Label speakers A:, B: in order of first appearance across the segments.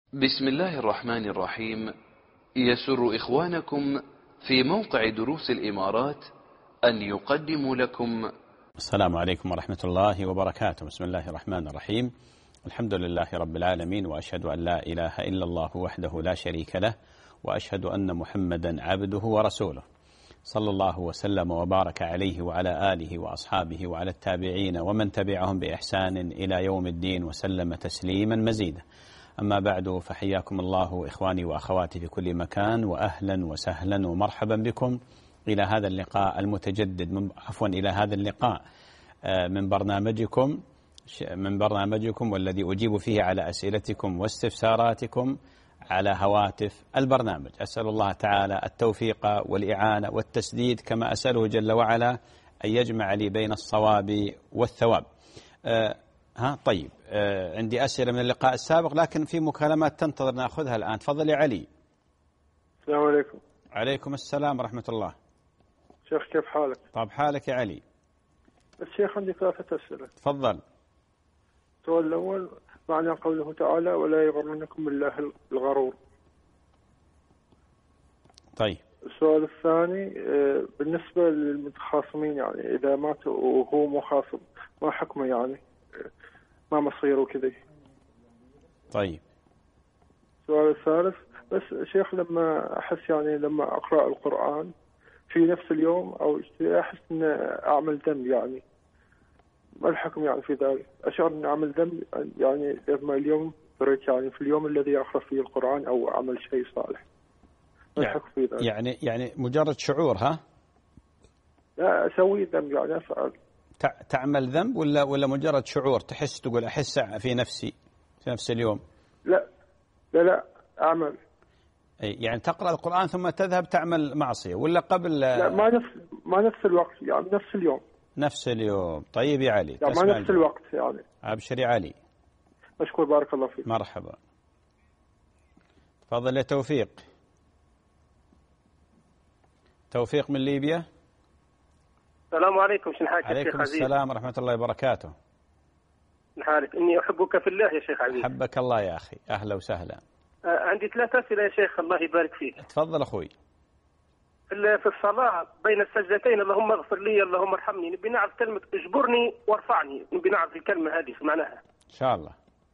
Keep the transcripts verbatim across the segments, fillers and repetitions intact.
A: بسم الله الرحمن الرحيم. يسر إخوانكم في موقع دروس الإمارات أن يقدموا لكم.
B: السلام عليكم ورحمة الله وبركاته. بسم الله الرحمن الرحيم. الحمد لله رب العالمين، وأشهد أن لا إله إلا الله وحده لا شريك له، وأشهد أن محمدا عبده ورسوله، صلى الله وسلم وبارك عليه وعلى آله وأصحابه وعلى التابعين ومن تبعهم بإحسان إلى يوم الدين وسلم تسليما مزيدا. أما بعد، فحياكم الله إخواني وأخواتي في كل مكان، وأهلا وسهلا ومرحبا بكم إلى هذا اللقاء المتجدد من عفوا إلى هذا اللقاء من برنامجكم من برنامجكم والذي أجيب فيه على أسئلتكم واستفساراتكم على هواتف البرنامج. أسأل الله تعالى التوفيق والإعانة والتسديد، كما أسأله جل وعلا أن يجمع لي بين الصواب والثواب. أه ها طيب، أه عندي أسئلة من اللقاء السابق، لكن في مكالمات تنتظر نأخذها الآن. تفضل يا علي.
C: السلام عليكم.
B: عليكم السلام ورحمة الله.
C: شيخ كيف حالك؟
B: طيب، حالك يا علي؟
C: الشيخ عندي ثلاثة أسئلة.
B: تفضل.
C: السؤال الأول، معنى قوله تعالى ولا يغرنكم بالله الغرور.
B: طيب.
C: السؤال الثاني، بالنسبة للمتخاصمين، يعني إذا مات وهو مخاصم ما حكمه، يعني ما مصيره كذا؟
B: طيب.
C: السؤال الثالث، بس شيخ لما أحس يعني لما أقرأ القرآن في نفس اليوم أو أحس أن أعمل ذنب، يعني ما الحكم يعني في ذلك؟ أشعر أن أعمل ذنب يعني لما اليوم بريت، يعني في اليوم الذي أقرأ فيه القرآن أو أعمل شيء صالح، ما الحكم في ذلك؟
B: يعني يعني مجرد شعور؟ ها؟
C: لا، أسوي ذنب، يعني أفعل.
B: تعمل ذنب ولا ولا مجرد شعور تحس، تقول أحس في نفسي في نفس اليوم؟
C: لا لا لا أعمل.
B: يعني تقرأ القرآن ثم تذهب تعمل معصية، ولا قبل؟
C: لا، ما نفس ما نفس الوقت، يعني نفس اليوم.
B: نفس اليوم. طيب يا علي،
C: لا، ما نفس الجو. الوقت يعني.
B: أبشر يا علي.
C: مشكور، بارك الله فيك.
B: مرحبا. تفضل يا توفيق. توفيق من ليبيا.
D: السلام عليكم. شن حالك يا شيخ عزيز؟
B: عليكم السلام ورحمة الله وبركاته.
D: شن حالك؟ إني أحبك في الله يا شيخ عزيز.
B: حبك الله يا أخي، أهلا وسهلا.
D: آه عندي ثلاث أسئلة يا شيخ، الله يبارك فيك.
B: تفضل أخوي.
D: في الصلاة بين السجدتين، اللهم اغفر لي اللهم ارحمني، نبي نعرف كلمة اجبرني وارفعني، نبي نعرف الكلمة هذه في معناها
B: إن شاء الله.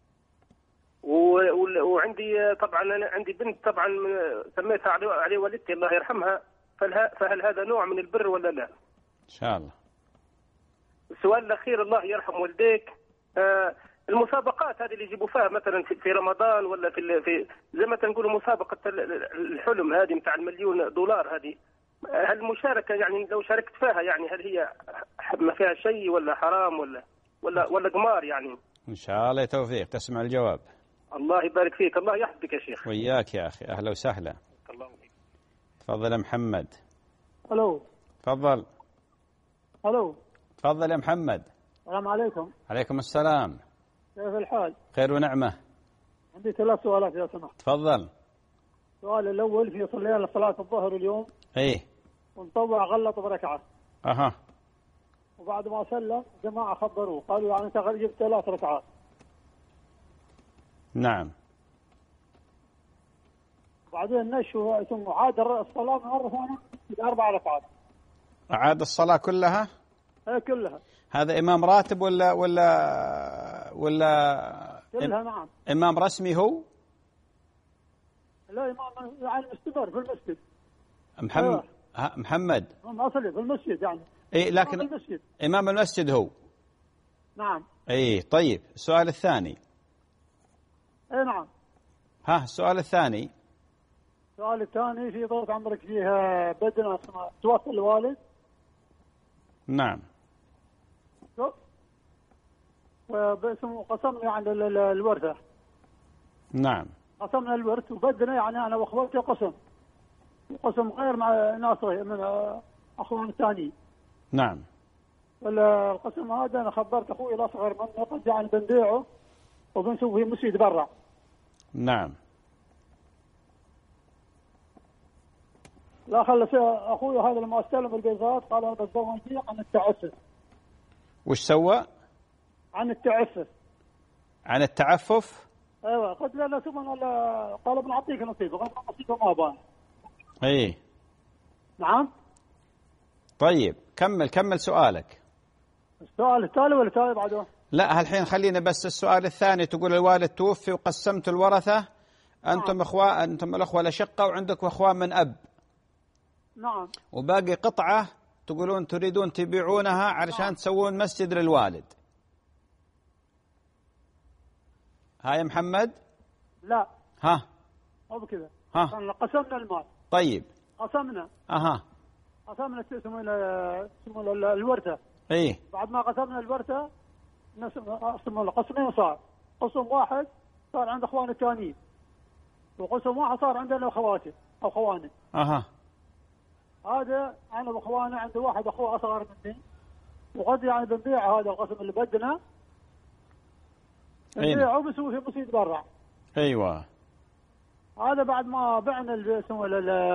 D: وعندي طبعا أنا عندي بنت طبعا سميتها علي والدتي الله يرحمها، فهل هذا نوع من البر ولا لا؟
B: إن شاء الله.
D: السؤال الأخير، الله يرحم والديك، آه المسابقات هذه اللي يجيبوا فيها مثلا في رمضان ولا في في زي ما تنقولوا مسابقة الحلم هذه متاع المليون دولار هذه، هل المشاركة يعني لو شاركت فيها يعني هل هي ما فيها شيء ولا حرام ولا ولا ولا قمار يعني؟
B: إن شاء الله يا توفيق تسمع الجواب.
D: الله يبارك فيك، الله يحفظك يا شيخ.
B: وياك يا أخي، أهلا وسهلا.
D: الله فيك.
B: تفضل يا محمد.
E: ألو.
B: تفضل.
E: ألو.
B: تفضل يا محمد.
E: السلام عليكم.
B: عليكم السلام.
E: كيف الحال؟
B: خير ونعمة.
E: عندي ثلاث سؤالات إذا سمحت.
B: تفضل.
E: السؤال الأول، في صلينا صلاة الظهر اليوم.
B: إيه.
E: ونطوع غلط بركعة.
B: أها.
E: وبعد ما سلم جماعة خبروه قالوا يعني أنت جبت ثلاث ركعات.
B: نعم.
E: بعدين نشوا ثم عاد الصلاة مرة ثانية بأربع ركعات.
B: أعاد الصلاة كلها؟
E: هي كلها. هذا
B: إمام راتب ولا ولا ولا
E: كلها؟ نعم.
B: إمام رسمي هو؟
E: لا، إمام يعني مستمر في المسجد.
B: محمد. أيوة. محمد.
E: إمام أصلي في المسجد يعني.
B: إيه، لكن
E: إمام المسجد.
B: إمام المسجد هو.
E: نعم.
B: إيه طيب، السؤال الثاني.
E: إيه نعم.
B: ها السؤال الثاني.
E: السؤال الثاني، في طول عمرك فيها بدنة توفى الوالد.
B: نعم.
E: وباسمه قسمنا يعني الورثة.
B: نعم.
E: قسمنا الورث وبدنا يعني أنا وأخواتي قسم قسم غير مع ناس من أخوان الثانيين.
B: نعم.
E: والقسم هذا أنا خبرت أخوي الأصغر مني قد يعني بنبيعه وبنسوي مسجد برا.
B: نعم.
E: لا خلص أخوي هذا لما استلم البيضات قال أنا بتزوج عن التعفف.
B: وش سوى؟
E: عن التعفف.
B: عن التعفف؟
E: ايوه قلت له لا سمن ولا قال بنعطيك نصيبه، قال نصيبه ما بان.
B: اي
E: نعم.
B: طيب كمل كمل سؤالك.
E: السؤال التالي ولا التالي بعده؟
B: لا الحين خلينا بس السؤال الثاني. تقول الوالد توفي وقسمت الورثة، أنتم إخوة، أنتم الأخوة الأشقة وعندكم أخوان من أب.
E: نعم.
B: وباقي قطعة تقولون تريدون تبيعونها علشان
E: نعم.
B: تسوون مسجد للوالد. ها يا محمد؟
E: لا.
B: ها.
E: مو بكذا.
B: ها.
E: قسمنا المال.
B: طيب.
E: قسمنا.
B: أها.
E: قسمنا اسمه اسمه الورثة.
B: إيه.
E: بعد ما قسمنا الورثة قسم قسمين صار. قسم واحد صار عند اخواني الثانيين. وقسم واحد صار عندنا اخواتي او خواني.
B: أها.
E: هذا انا واخواني عندي واحد اخوه اصغر مني. وقد يعني بنبيع هذا القسم اللي بدنا. نبيعه بنسوي فيه مسجد برا.
B: ايوه.
E: هذا بعد ما بعنا اسمه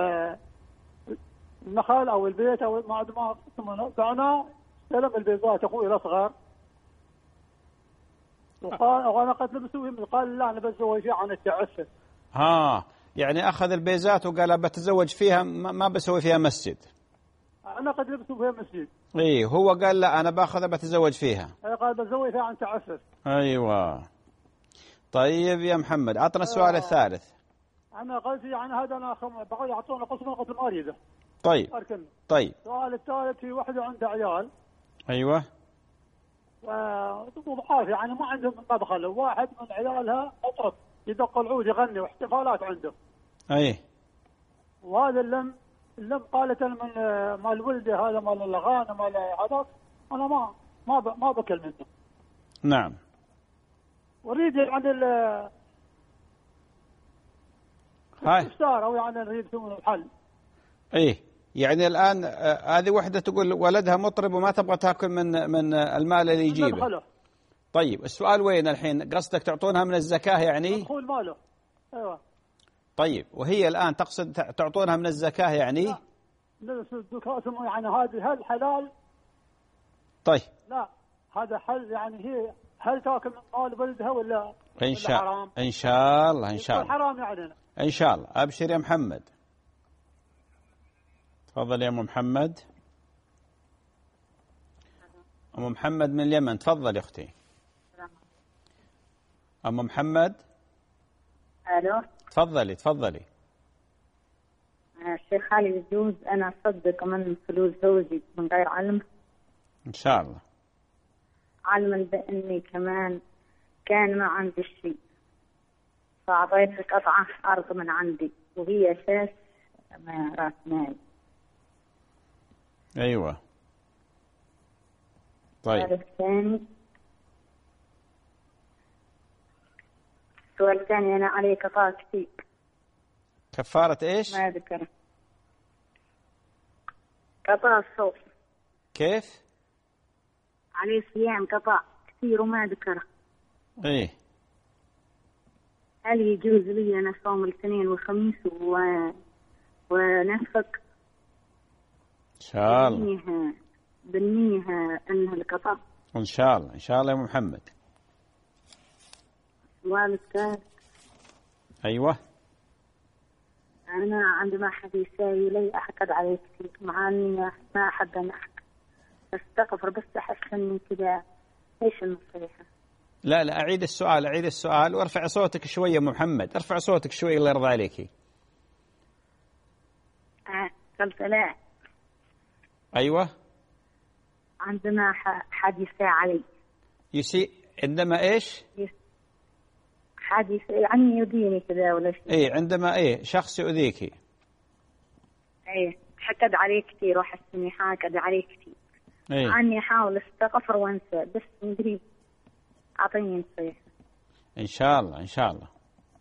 E: النخل او البيت او بعد ما اسمه بعنا استلم البيت ذات اخوي الاصغر. وقال وانا قلت له بسوي، قال لا انا بتزوج فيها عن التعفف.
B: ها يعني اخذ البيزات وقال بتزوج فيها ما بسوي فيها مسجد.
E: انا قد لبسوا فيها مسجد.
B: اي هو قال لا انا باخذها بتزوج فيها.
E: اي قال بتزوج فيها عن تعفف.
B: ايوه. طيب يا محمد عطنا السؤال آه. الثالث.
E: انا قلت يعني هذا انا بغي يعطونا قسم قسم ما اريده.
B: طيب.
E: أركن.
B: طيب.
E: السؤال الثالث في وحده عندها عيال.
B: ايوه.
E: وضعاف يعني ما عندهم مدخل، واحد من عيالها مطرب يدق العود يغني واحتفالات عنده.
B: اي.
E: وهذا اللم اللم قالت من مال ولدي هذا مال الاغاني مال هذا انا ما ما ب... ما بكل منه.
B: نعم.
E: اريد يعني ال
B: هاي
E: استفسار او يعني نريد يسوون الحل.
B: ايه يعني الان هذه وحده تقول ولدها مطرب وما تبغى تاكل من من المال اللي يجيبه. طيب السؤال وين الحين؟ قصدك تعطونها من الزكاه يعني؟
E: مدخول ماله. ايوه.
B: طيب وهي الان تقصد تعطونها من الزكاه يعني؟
E: لا يعني هذه هل حلال؟
B: طيب.
E: لا هذا حل يعني هي هل تاكل من مال ولدها ولا
B: ان شاء الله ان شاء الله ان شاء الله
E: حرام يعني
B: ان شاء الله. ابشر يا محمد. تفضل يا ام محمد. ام محمد من اليمن. تفضل يا اختي. ام محمد.
F: الو.
B: تفضلي تفضلي.
F: الشيخ هل يجوز انا اصدق من فلوس زوجي من غير علم؟
B: ان شاء الله.
F: علما باني كمان كان ما عندي شيء فاعطيت قطعه ارض من عندي وهي اساس راس مال.
B: ايوه. طيب.
F: الثاني السؤال الثاني انا علي قطاع كثير.
B: كفارة ايش؟
F: ما ذكر. قطاع الصوت.
B: كيف؟
F: عليه صيام قطاع كثير وما ذكره.
B: ايه.
F: هل يجوز لي انا صوم الاثنين والخميس و... ونفق؟
B: ان شاء الله.
F: بنيها بنيها انها القطاع.
B: ان شاء الله ان شاء الله يا محمد.
F: السؤال الثالث.
B: ايوه.
F: انا عندما حد يساوي لي احقد عليه كثير مع اني ما احب ان احقد. استغفر بس احس اني كذا. ايش النصيحه؟
B: لا لا اعيد السؤال اعيد السؤال وارفع صوتك شويه يا محمد. ارفع صوتك شويه الله يرضى عليكي.
F: آه. قلت لا.
B: ايوه.
F: عندما حد يساء علي.
B: يسيء عندما ايش؟
F: يس... حد يساء يعني يؤذيني كذا ولا شيء.
B: ايه عندما ايه شخص يؤذيكي.
F: ايه حقد عليه كثير واحس اني حاقد عليه كثير.
B: ايه.
F: عني احاول استغفر وانسى بس مدري. اعطيني نصيحه.
B: ان شاء الله ان شاء الله.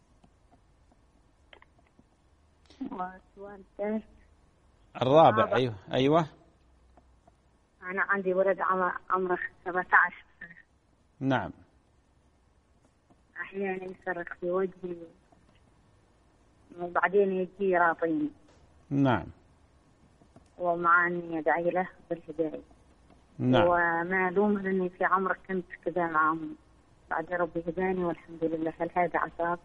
F: والسؤال الثالث.
B: الرابع. آه. ايوه ايوه.
F: انا عندي ولد عمره سبعة عشر سنه.
B: نعم.
F: احيانا يصرخ في وجهي وبعدين يجي يراطيني.
B: نعم.
F: ومع اني ادعي له بالهدايه.
B: نعم.
F: وما الوم اني في عمرك كنت كذا معهم. بعد ربي هداني والحمد لله. هل هذا عذاب؟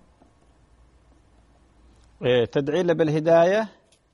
B: إيه تدعي له بالهداية؟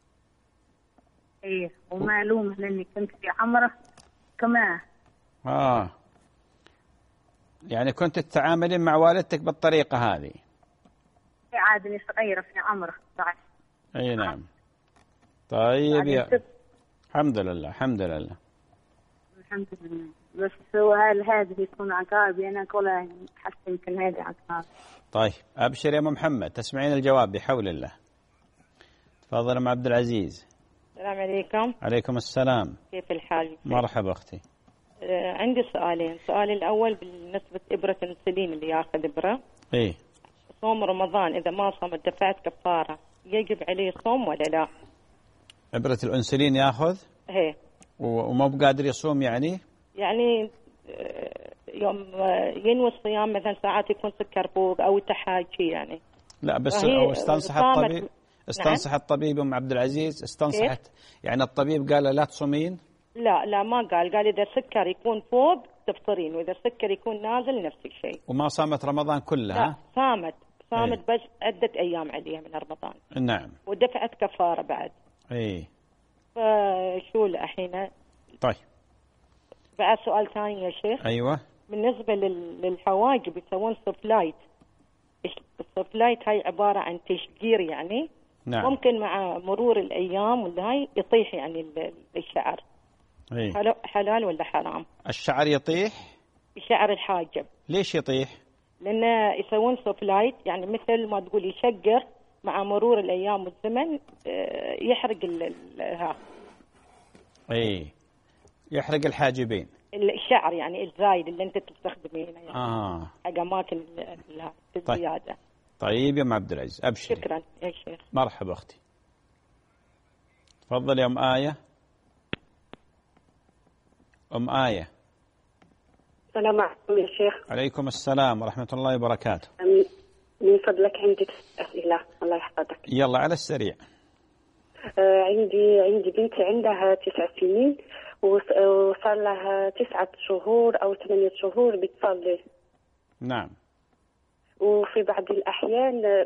F: إيه ومعلومة لأني كنت في عمره كمان.
B: آه يعني كنت تتعاملين مع والدتك بالطريقة هذه؟
F: عادني صغيرة في عمره بعد.
B: أي نعم. طيب يا الحمد لله الحمد لله
F: الحمد لله. بس هل هذا يكون عقاب؟ أنا أقول حتى يمكن هذا عقاب.
B: طيب أبشر يا أم محمد، تسمعين الجواب بحول الله. تفضل أم عبد العزيز.
G: السلام عليكم.
B: عليكم السلام.
G: كيف الحال؟
B: مرحبا أختي.
G: آه عندي سؤالين. السؤال الأول بالنسبة إبرة الانسولين اللي ياخذ إبرة.
B: إيه.
G: صوم رمضان إذا ما صام دفعت كفارة يجب عليه صوم ولا لا؟
B: إبرة الأنسولين ياخذ؟
G: إيه.
B: وما بقادر يصوم يعني؟
G: يعني يوم ينوي الصيام مثلا ساعات يكون سكر فوق أو تحاجي يعني.
B: لا بس أو استنصح الطبيب. استنصح نعم؟ الطبيب أم عبد العزيز استنصحت كيف؟ يعني الطبيب قال لا تصومين؟
G: لا لا ما قال، قال إذا السكر يكون فوق تفطرين وإذا السكر يكون نازل نفس الشيء.
B: وما صامت رمضان كلها؟
G: لا صامت صامت ايه؟ بس عدة أيام عليها من رمضان.
B: نعم.
G: ودفعت كفارة بعد.
B: اي.
G: فشو الحين؟
B: طيب.
G: بعد سؤال ثاني يا شيخ.
B: أيوة.
G: بالنسبة للحواجب يسوون سوفلايت. السوفلايت هاي عبارة عن تشجير يعني.
B: نعم.
G: ممكن مع مرور الأيام ولا هاي يطيح يعني الشعر.
B: اي.
G: حلال ولا حرام؟
B: الشعر يطيح؟
G: شعر الحاجب.
B: ليش يطيح؟
G: لأنه يسوون سوفلايت يعني مثل ما تقول يشجر مع مرور الأيام والزمن يحرق ال ها.
B: اي. يحرق الحاجبين.
G: الشعر يعني الزايد اللي انت تستخدمينه يعني.
B: اه.
G: حق اماكن الزياده.
B: طيب. طيب يا ام عبد العزيز ابشري.
G: شكرا يا شيخ.
B: مرحبا اختي. تفضل يا ام آية. ام آية.
H: السلام عليكم يا شيخ.
B: عليكم السلام ورحمة الله وبركاته.
H: من فضلك عندي أسئلة الله يحفظك.
B: يلا على السريع.
H: آه عندي عندي بنتي عندها تسع سنين وصار لها تسعة شهور أو ثمانية شهور بتصلي.
B: نعم.
H: وفي بعض الأحيان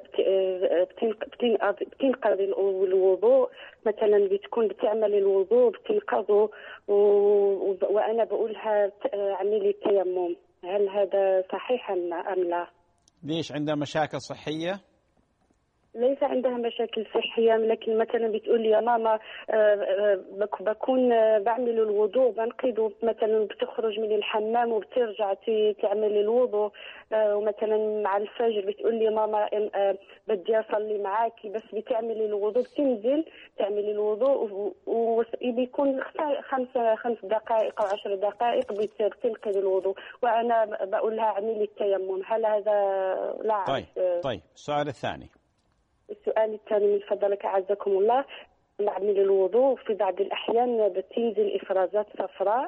H: بتنقض الوضوء، مثلا بتكون بتعمل الوضوء بتنقضه وأنا بقولها اعملي التيمم، هل هذا صحيح أم لا؟
B: ليش عندها مشاكل صحية؟
H: ليس عندها مشاكل صحية، لكن مثلا بتقول لي يا ماما بكون بعمل الوضوء بنقضه، مثلا بتخرج من الحمام وبترجع تعمل الوضوء، ومثلا مع الفجر بتقول لي ماما بدي أصلي معاكي، بس بتعمل الوضوء بتنزل تعمل الوضوء وبيكون خمس خمس دقائق أو عشر دقائق بتنقض الوضوء، وأنا بقول لها اعملي التيمم، هل هذا لا؟
B: طيب طيب السؤال الثاني.
H: السؤال الثاني من فضلك أعزكم الله، بعمل الوضوء في بعض الأحيان بتنزل إفرازات صفراء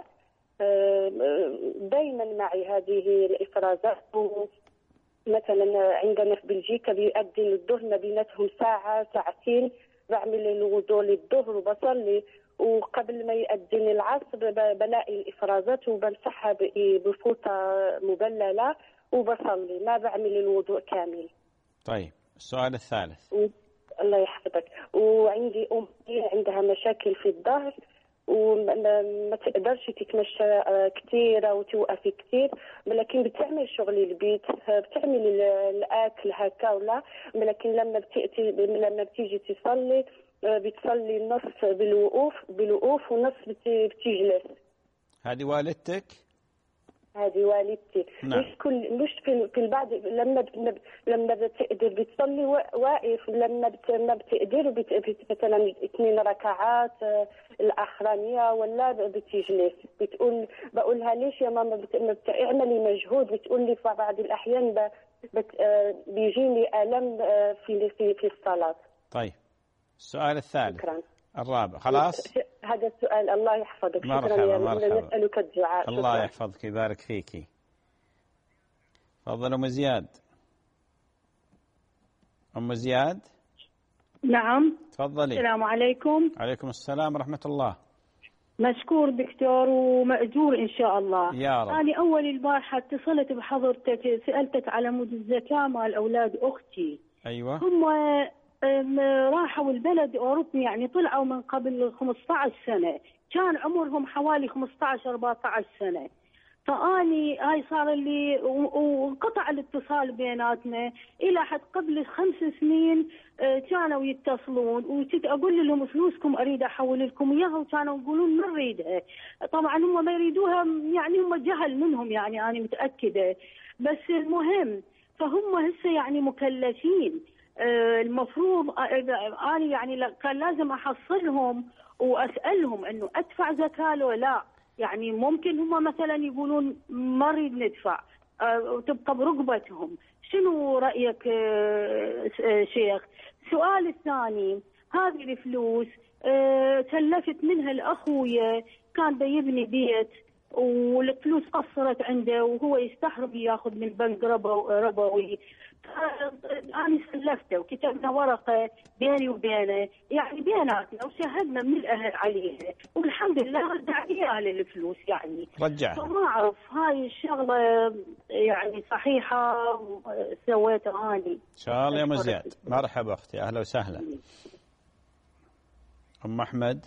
H: دائما معي هذه الإفرازات، مثلا عندنا في بلجيكا بيؤذن الظهر ما بيناتهم ساعة ساعتين، بعمل الوضوء للظهر وبصلي، وقبل ما يؤذن العصر بلاقي الإفرازات وبمسحها بفوطة مبللة وبصلي، ما بعمل الوضوء كامل.
B: طيب السؤال الثالث.
H: الله يحفظك. وعندي أمي عندها مشاكل في الظهر وما تقدرش تتمشى كثير أو توقف كثير، لكن بتعمل شغل البيت، بتعمل الأكل هكا ولا، لكن لما بتأتي لما بتيجي تصلي بتصلي النص بالوقوف بالوقوف ونص بتجلس.
B: هذه والدتك؟
H: هذه والدتي.
B: نعم.
H: مش كل مش في في البعض لما لما بتقدر بتصلي واقف، لما ما بتقدر مثلا اثنين ركعات الاخرانيه ولا بتجلس، بتقول بقولها ليش يا ماما بتعملي مجهود، بتقول لي في بعض الاحيان بيجيني الم في في في الصلاه.
B: طيب السؤال الثالث.
H: شكرا.
B: الرابع خلاص.
H: هذا السؤال. الله يحفظك.
B: مرحبا
H: شكرا يا
B: مرحبا.
H: نسألك الدعاء.
B: الله
H: شكرا.
B: يحفظك ويبارك فيكي. تفضل أم زياد. أم زياد.
I: نعم.
B: تفضلي.
I: السلام عليكم.
B: عليكم السلام ورحمة الله.
I: مشكور دكتور ومأجور إن شاء الله
B: يا رب.
I: أنا أول البارحة اتصلت بحضرتك سألتك على مود الزكاة مال أولاد أختي.
B: أيوة.
I: هم راحوا البلد أوروبي يعني طلعوا من قبل خمسة عشر سنة، كان عمرهم حوالي خمسة عشر أربعة عشر سنة، فاني هاي صار لي وانقطع الاتصال بيناتنا الى حد قبل خمس سنين. كانوا يتصلون واقول لهم فلوسكم اريد احول لكم اياها وكانوا يقولون ما نريدها. طبعا هم ما يريدوها يعني هم جهل منهم يعني انا متاكده، بس المهم فهم هسه يعني مكلفين. المفروض انا يعني كان لازم احصلهم واسالهم انه ادفع زكاه لو لا. يعني ممكن هم مثلا يقولون ما نريد ندفع وتبقى برقبتهم. شنو رأيك شيخ؟ السؤال الثاني، هذه الفلوس تلفت منها الأخويا كان بيبني بيت والفلوس قصرت عنده وهو يستحرم ياخذ من بنك ربوي. أنا سلفته وكتبنا ورقة بيني وبينه يعني بيناتنا وشهدنا من الأهل عليها والحمد لله رجع لي الفلوس يعني.
B: رجع.
I: فما أعرف هاي الشغلة يعني صحيحة سويتها أنا.
B: إن شاء الله يا مزياد. مرحبا أختي، أهلا وسهلا. أم أحمد.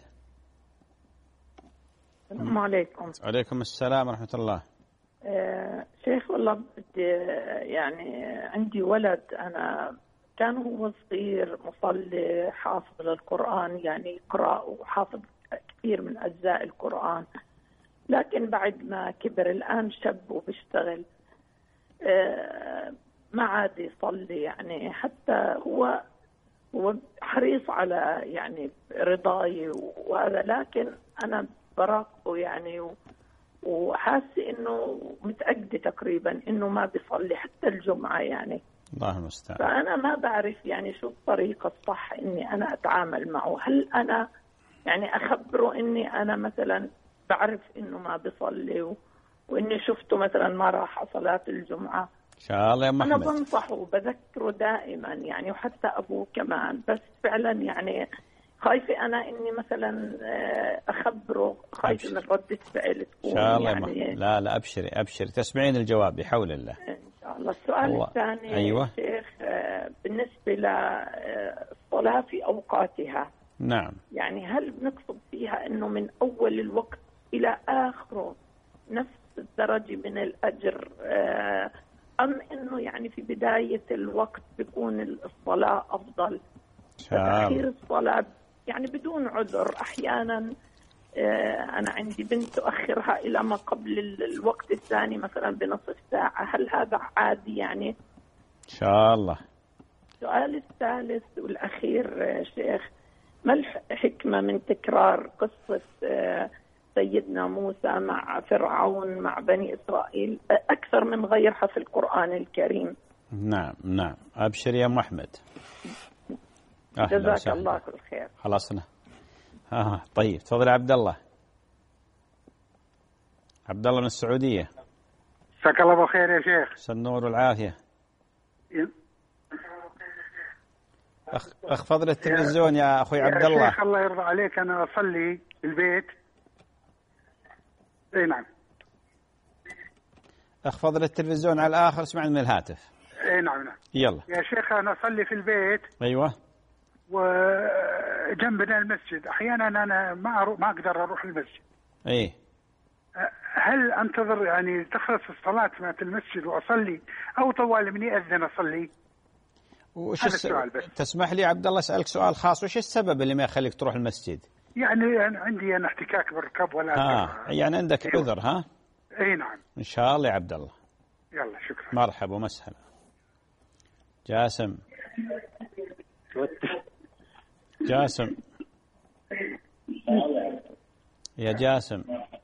J: السلام عليكم.
B: عليكم السلام ورحمة الله.
J: آه شيخ والله بدي يعني عندي ولد أنا كان هو صغير مصلي حافظ للقرآن يعني يقرأ وحافظ كثير من أجزاء القرآن، لكن بعد ما كبر الآن شاب وبيشتغل آه ما عاد يصلي يعني. حتى هو هو حريص على يعني رضاي وهذا، لكن أنا براقبه يعني وحاسه انه متأكدة تقريبا انه ما بيصلي حتى الجمعة يعني.
B: الله المستعان.
J: فانا ما بعرف يعني شو الطريقة الصح اني انا اتعامل معه. هل انا يعني اخبره اني انا مثلا بعرف انه ما بيصلي و... واني شفته مثلا ما راح صلاة الجمعة؟
B: ان شاء الله يا محمد.
J: انا بنصحه وبذكره دائما يعني، وحتى ابوه كمان، بس فعلا يعني خايفة أنا إني مثلا أخبره، خايفة من ردة فعل تكون.
B: إن شاء الله
J: يعني
B: لا لا أبشري أبشري تسمعين الجواب بحول الله.
J: إن شاء الله. السؤال الله. الثاني
B: أيوة.
J: شيخ بالنسبة للصلاة في أوقاتها.
B: نعم.
J: يعني هل بنقصد فيها إنه من أول الوقت إلى آخره نفس الدرجة من الأجر، أم إنه يعني في بداية الوقت بيكون الصلاة أفضل؟ تأخير الصلاة يعني بدون عذر أحيانا. أنا عندي بنت أؤخرها إلى ما قبل الوقت الثاني مثلا بنصف ساعة، هل هذا عادي يعني؟
B: إن شاء الله.
J: السؤال الثالث والأخير شيخ، ما الحكمة من تكرار قصة سيدنا موسى مع فرعون مع بني إسرائيل أكثر من غيرها في القرآن الكريم؟
B: نعم نعم. أبشر يا محمد.
J: جزاك الله كل خير.
B: خلصنا. آه طيب تفضل عبد الله. عبد الله من السعودية.
K: جزاك الله بخير يا شيخ.
B: النور والعافية. أخ اخفض لي التلفزيون يا, يا أخوي عبد الله.
K: يا شيخ الله يرضى عليك، أنا أصلي في البيت. اي نعم.
B: اخفض لي التلفزيون على الآخر، اسمعني من الهاتف.
K: اي نعم نعم.
B: يلا
K: يا شيخ أنا أصلي في البيت.
B: أيوة.
K: وجنبنا المسجد، أحيانا أنا ما أروح ما أقدر أروح المسجد.
B: إيه.
K: هل أنتظر يعني تخلص الصلاة في المسجد وأصلي، أو طوال من يأذن أصلي؟
B: وش الس... تسمح لي عبد الله أسألك سؤال خاص، وش السبب اللي ما يخليك تروح المسجد؟
K: يعني أنا عندي أنا احتكاك بالركب ولا
B: آه يعني عندك
K: أيوة.
B: عذر ها؟
K: أي نعم.
B: إن شاء الله يا عبد الله.
K: يلا شكرا.
B: مرحبا ومسهلا. جاسم. جاسم يا جاسم.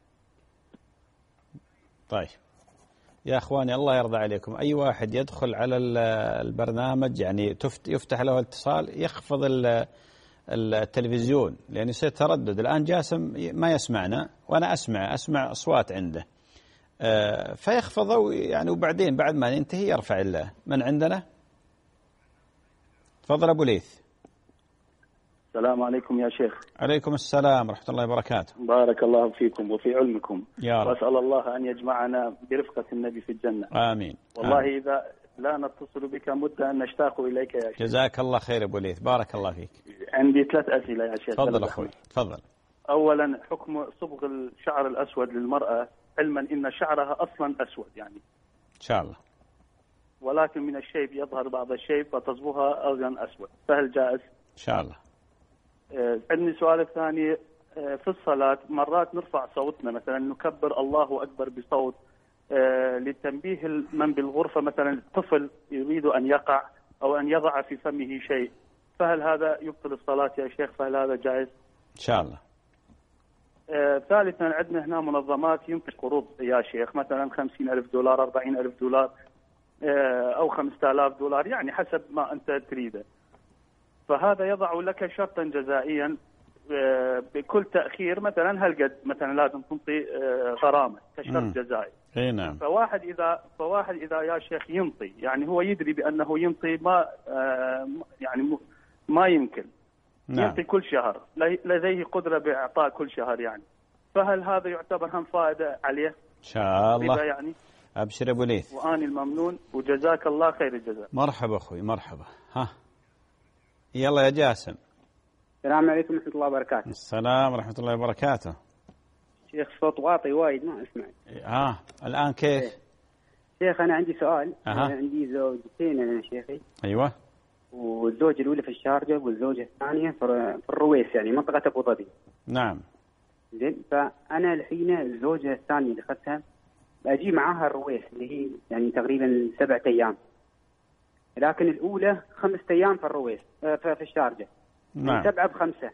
B: طيب يا أخواني الله يرضى عليكم، أي واحد يدخل على البرنامج يعني يفتح له اتصال يخفض التلفزيون لأن يصير تردد. الآن جاسم ما يسمعنا وأنا أسمع أسمع أصوات عنده، فيخفضه يعني، وبعدين بعد ما ينتهي يرفع الله من عندنا. تفضل أبو ليث.
L: السلام عليكم يا شيخ.
B: عليكم السلام ورحمة الله وبركاته.
L: بارك الله فيكم وفي علمكم
B: يا رب.
L: وأسأل الله أن يجمعنا برفقة النبي في الجنة.
B: آمين.
L: والله
B: آمين.
L: إذا لا نتصل بك مدة أن نشتاق إليك يا شيخ.
B: جزاك الله خير أبو ليث، بارك الله فيك.
L: عندي ثلاث أسئلة يا شيخ.
B: تفضل أخوي تفضل.
L: أولا حكم صبغ الشعر الأسود للمرأة، علما إن شعرها أصلا أسود يعني
B: إن شاء الله،
L: ولكن من الشيب يظهر بعض الشيب فتصبغها أيضا أسود، فهل جائز؟
B: إن شاء الله.
L: آه عندي سؤال الثاني، آه في الصلاة مرات نرفع صوتنا، مثلا نكبر الله أكبر بصوت آه لتنبيه من بالغرفة، مثلا طفل يريد أن يقع أو أن يضع في فمه شيء، فهل هذا يبطل الصلاة يا شيخ؟ فهل هذا جائز؟
B: إن شاء الله.
L: آه ثالثا عندنا هنا منظمات ينفق قروض يا شيخ، مثلا خمسين ألف دولار أربعين ألف دولار آه أو خمسة آلاف دولار، يعني حسب ما أنت تريده، فهذا يضع لك شرطا جزائيا آه بكل تأخير، مثلا هل قد مثلا لازم تنطي آه غرامة كشرط جزائي.
B: اي نعم.
L: فواحد إذا فواحد إذا يا شيخ ينطي، يعني هو يدري بأنه ينطي ما آه يعني ما يمكن
B: نعم.
L: ينطي كل شهر، لديه قدرة بإعطاء كل شهر يعني، فهل هذا يعتبر هم فائدة عليه؟
B: إن شاء الله.
L: يعني
B: أبشر أبو ليث.
L: وأني الممنون وجزاك الله خير الجزاء.
B: مرحبا أخوي مرحبا. ها يلا يا جاسم.
M: السلام عليكم ورحمة الله وبركاته.
B: السلام ورحمة الله وبركاته.
M: شيخ صوت واطي وايد ما أسمع.
B: ها الآن كيف؟
M: إيه. شيخ أنا عندي سؤال.
B: أه.
M: أنا عندي زوجتين أنا شيخي.
B: أيوة.
M: والزوجة الأولى في الشارجة والزوجة الثانية في الرويس، يعني منطقة أبو ظبي.
B: نعم.
M: زين، فأنا الحين الزوجة الثانية اللي أخذتها أجي معاها الرويس اللي هي يعني تقريبا سبعة أيام، لكن الأولى خمسة أيام في الرويس في الشارجة.
B: نعم.
M: سبعة بخمسة.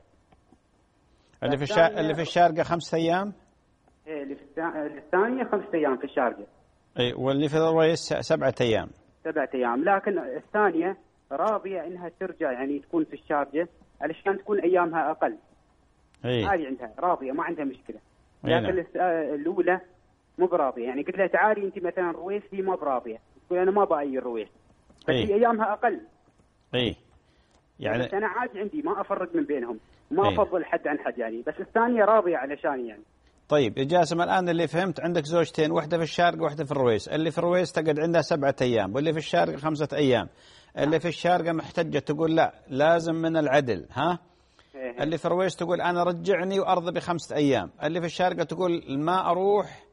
B: اللي في الشا... اللي في الشارقة خمسة أيام.
M: إيه اللي في الثانية خمسة أيام في الشارقة.
B: إيه واللي في الرويس سبعة أيام.
M: سبعة أيام، لكن الثانية راضية إنها ترجع يعني تكون في الشارجة علشان تكون أيامها أقل.
B: إيه.
M: هذه عندها راضية ما عندها مشكلة.
B: إيه
M: لكن
B: نعم.
M: الأولى مو براضية، يعني قلت لها تعالي أنت مثلا رويس، هي ما براضية، تقول أنا ما بأي الرويس، بس
B: إيه.
M: هي أيامها أقل.
B: إيه يعني
M: بس أنا عادي عندي ما أفرق من بينهم، ما
B: إيه.
M: أفضل حد عن حد يعني، بس الثانية راضية علشان يعني.
B: طيب يا جاسم الآن اللي فهمت عندك زوجتين، واحدة في الشارقة واحدة في الرويس، اللي في الرويس تقعد عندها سبعة أيام واللي في الشارقة خمسة أيام. اللي في الشارقة محتجة تقول لا لازم من العدل، ها؟
M: إيه.
B: اللي في الرويس تقول أنا رجعني وأرضى بخمسة أيام. اللي في الشارقة تقول ما أروح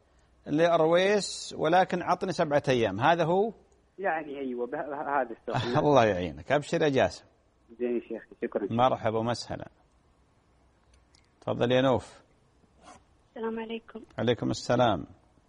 B: للرويس ولكن عطني سبعة أيام. هذا هو
M: يعني أيوة هذا السؤال.
B: الله يعينك. أبشر يا جاسم.
M: زين يا شيخ شكرا.
B: مرحبا ومسهلا. تفضل يا نوف.
N: السلام عليكم.
B: عليكم السلام.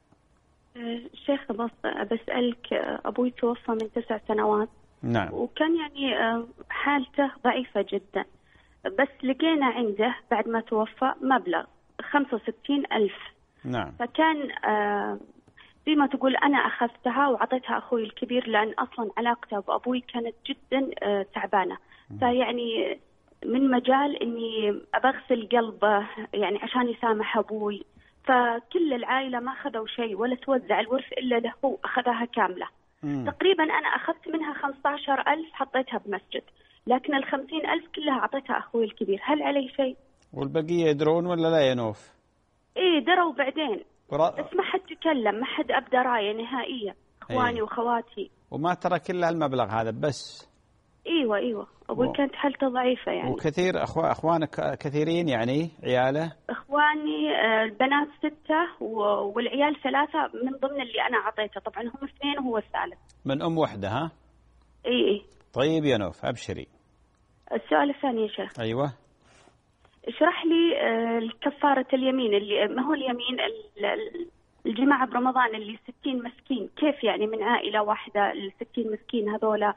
N: شيخ بس بسألك، أبوي توفى من تسع سنوات.
B: نعم.
N: وكان يعني حالته ضعيفة جدا، بس لقينا عنده بعد ما توفى مبلغ خمسة وستين ألف.
B: نعم.
N: فكان زي ما تقول أنا أخذتها وعطيتها أخوي الكبير، لأن أصلا علاقته بأبوي كانت جدا تعبانة، فيعني من مجال إني أبغسل قلبه يعني عشان يسامح أبوي، فكل العائلة ما أخذوا شيء ولا توزع الورث إلا له، هو أخذها كاملة. مم. تقريبا أنا أخذت منها خمسة عشر ألف حطيتها بمسجد، لكن الخمسين ألف كلها أعطيتها أخوي الكبير. هل علي شيء؟
B: والبقية يدرون ولا لا يا نوف؟
N: إيه دروا بعدين
B: ورا...
N: بس ما حد تكلم، ما حد أبدى راية نهائية، إخواني إيه. وخواتي.
B: وما ترى كل المبلغ هذا بس؟
N: ايوه ايوه ابوي و... كانت حالته ضعيفه يعني.
B: وكثير أخو... اخوانك كثيرين يعني عياله؟
N: اخواني البنات ستة و... والعيال ثلاثه من ضمن اللي انا اعطيته، طبعا هم اثنين وهو الثالث.
B: من ام واحده ها؟
N: اي اي.
B: طيب يا نوف ابشري.
N: السؤال الثاني يا شيخ.
B: ايوه.
N: اشرح لي كفاره اليمين، اللي ما هو اليمين الجماعه برمضان اللي ستين مسكين، كيف يعني من عائله واحده ال ستين مسكين هذولا؟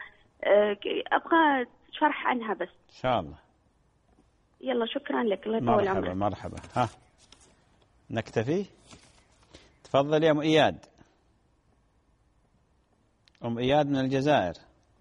N: أبغى شرح عنها بس.
B: إن شاء الله.
N: يلا شكرا لك، الله يطول عمرك.
B: مرحبا مرحبا. ها نكتفي. تفضل يا أم إياد. أم إياد من الجزائر.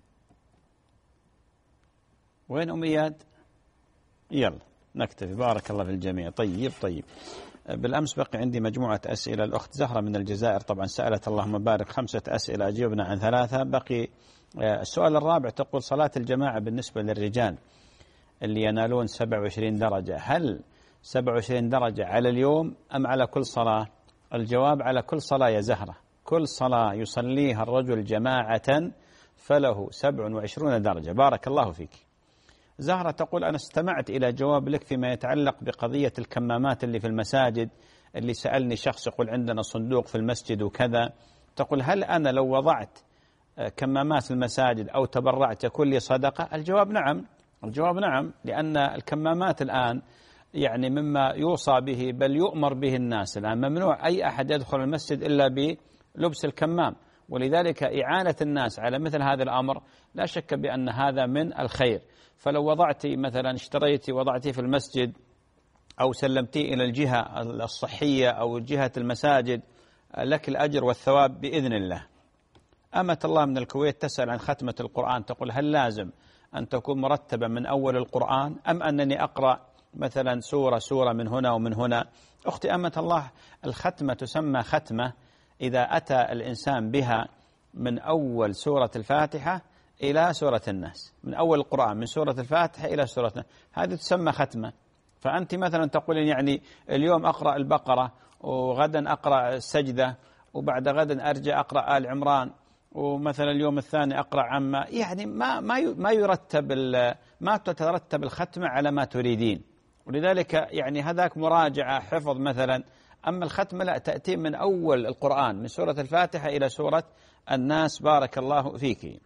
B: وين أم إياد؟ يلا نكتفي. بارك الله في الجميع. طيب طيب. بالأمس بقي عندي مجموعة أسئلة. الأخت زهرة من الجزائر طبعا سألت اللهم بارك خمسة أسئلة، أجيبنا عن ثلاثة. بقي السؤال الرابع، تقول صلاة الجماعة بالنسبة للرجال اللي ينالون سبعة وعشرين درجة، هل سبعة وعشرين درجة على اليوم أم على كل صلاة؟ الجواب على كل صلاة يا زهرة، كل صلاة يصليها الرجل جماعة فله سبع وعشرون درجة. بارك الله فيك. زهرة تقول أنا استمعت إلى جواب لك فيما يتعلق بقضية الكمامات اللي في المساجد، اللي سألني شخص يقول عندنا صندوق في المسجد وكذا، تقول هل أنا لو وضعت كمامات في المساجد أو تبرعت يكون لي صدقة؟ الجواب نعم، الجواب نعم، لأن الكمامات الآن يعني مما يوصى به بل يؤمر به الناس الآن، ممنوع أي أحد يدخل المسجد إلا بلبس الكمام، ولذلك إعانة الناس على مثل هذا الأمر لا شك بأن هذا من الخير. فلو وضعتي مثلا اشتريتي وضعتي في المسجد أو سلمتي إلى الجهة الصحية أو جهة المساجد لك الأجر والثواب بإذن الله. أمة الله من الكويت تسأل عن ختمة القرآن، تقول هل لازم أن تكون مرتبة من أول القرآن أم أنني أقرأ مثلا سورة سورة من هنا ومن هنا؟ أختي أمة الله، الختمة تسمى ختمة إذا أتى الإنسان بها من أول سورة الفاتحة إلى سورة الناس، من أول القرآن من سورة الفاتحة إلى سورة الناس، هذه تسمى ختمة. فأنت مثلا تقولين يعني اليوم أقرأ البقرة وغدا أقرأ السجدة وبعد غدا أرجع أقرأ آل عمران ومثلا اليوم الثاني أقرأ عما، يعني ما ما ما يرتب ما تترتب الختمة على ما تريدين، ولذلك يعني هذاك مراجعة حفظ مثلا. أما الختمة لا، تأتي من أول القرآن من سورة الفاتحة إلى سورة الناس. بارك الله فيك.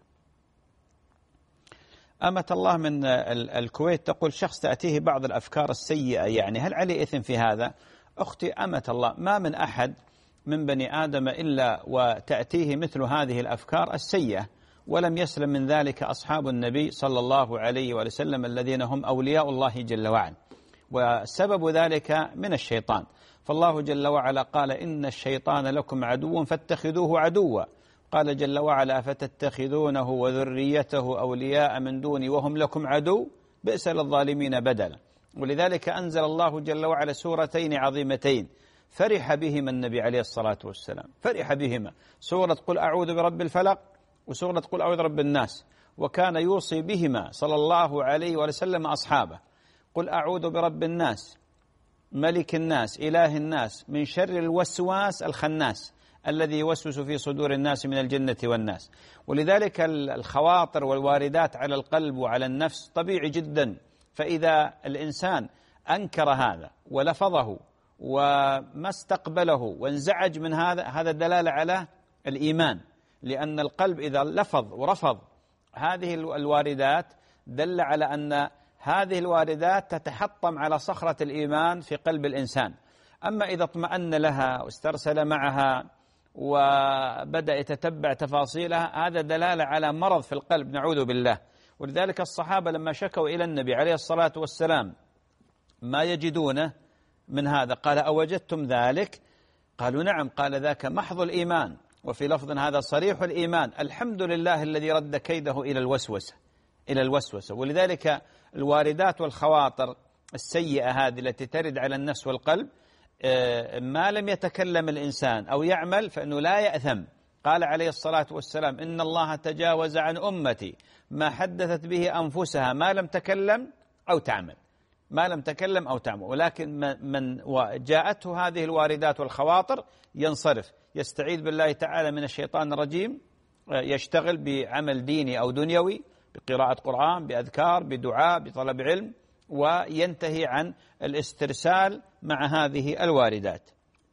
B: أمة الله من الكويت تقول شخص تأتيه بعض الأفكار السيئة، يعني هل عليه إثم في هذا؟ أختي أمة الله، ما من أحد من بني آدم إلا وتأتيه مثل هذه الأفكار السيئة، ولم يسلم من ذلك أصحاب النبي صلى الله عليه وسلم الذين هم أولياء الله جل وعلا، وسبب ذلك من الشيطان. فالله جل وعلا قال إن الشيطان لكم عدو فاتخذوه عدوا، قال جل وعلا فتتخذونه وذريته أولياء من دوني وهم لكم عدو بئس للظالمين بدلا. ولذلك أنزل الله جل وعلا سورتين عظيمتين فرح بهما النبي عليه الصلاة والسلام، فرح بهما، سورة قل أعوذ برب الفلق وسورة قل أعوذ برب الناس، وكان يوصي بهما صلى الله عليه وسلم أصحابه. قل أعوذ برب الناس ملك الناس إله الناس من شر الوسواس الخناس الذي يوسوس في صدور الناس من الجنة والناس. ولذلك الخواطر والواردات على القلب وعلى النفس طبيعي جدا، فإذا الإنسان أنكر هذا ولفظه وما استقبله وانزعج من هذا، هذا دلالة على الإيمان، لأن القلب إذا لفظ ورفض هذه الواردات دل على أن هذه الواردات تتحطم على صخرة الإيمان في قلب الإنسان. أما إذا اطمأن لها واسترسل معها وبدأ يتتبع تفاصيلها، هذا دلالة على مرض في القلب، نعوذ بالله. ولذلك الصحابة لما شكوا إلى النبي عليه الصلاة والسلام ما يجدونه من هذا، قال أوجدتم ذلك؟ قالوا نعم. قال ذاك محض الإيمان، وفي لفظ هذا صريح الإيمان، الحمد لله الذي رد كيده إلى الوسوسة إلى الوسوسة. ولذلك الواردات والخواطر السيئة هذه التي ترد على النفس والقلب ما لم يتكلم الإنسان أو يعمل فإنه لا يأثم. قال عليه الصلاة والسلام إن الله تجاوز عن أمتي ما حدثت به أنفسها ما لم تكلم أو تعمل، ما لم تكلم أو تعمل. ولكن من جاءته هذه الواردات والخواطر ينصرف، يستعيذ بالله تعالى من الشيطان الرجيم، يشتغل بعمل ديني أو دنيوي، بقراءة قرآن، بأذكار، بدعاء، بطلب علم، وينتهي عن الاسترسال مع هذه الواردات.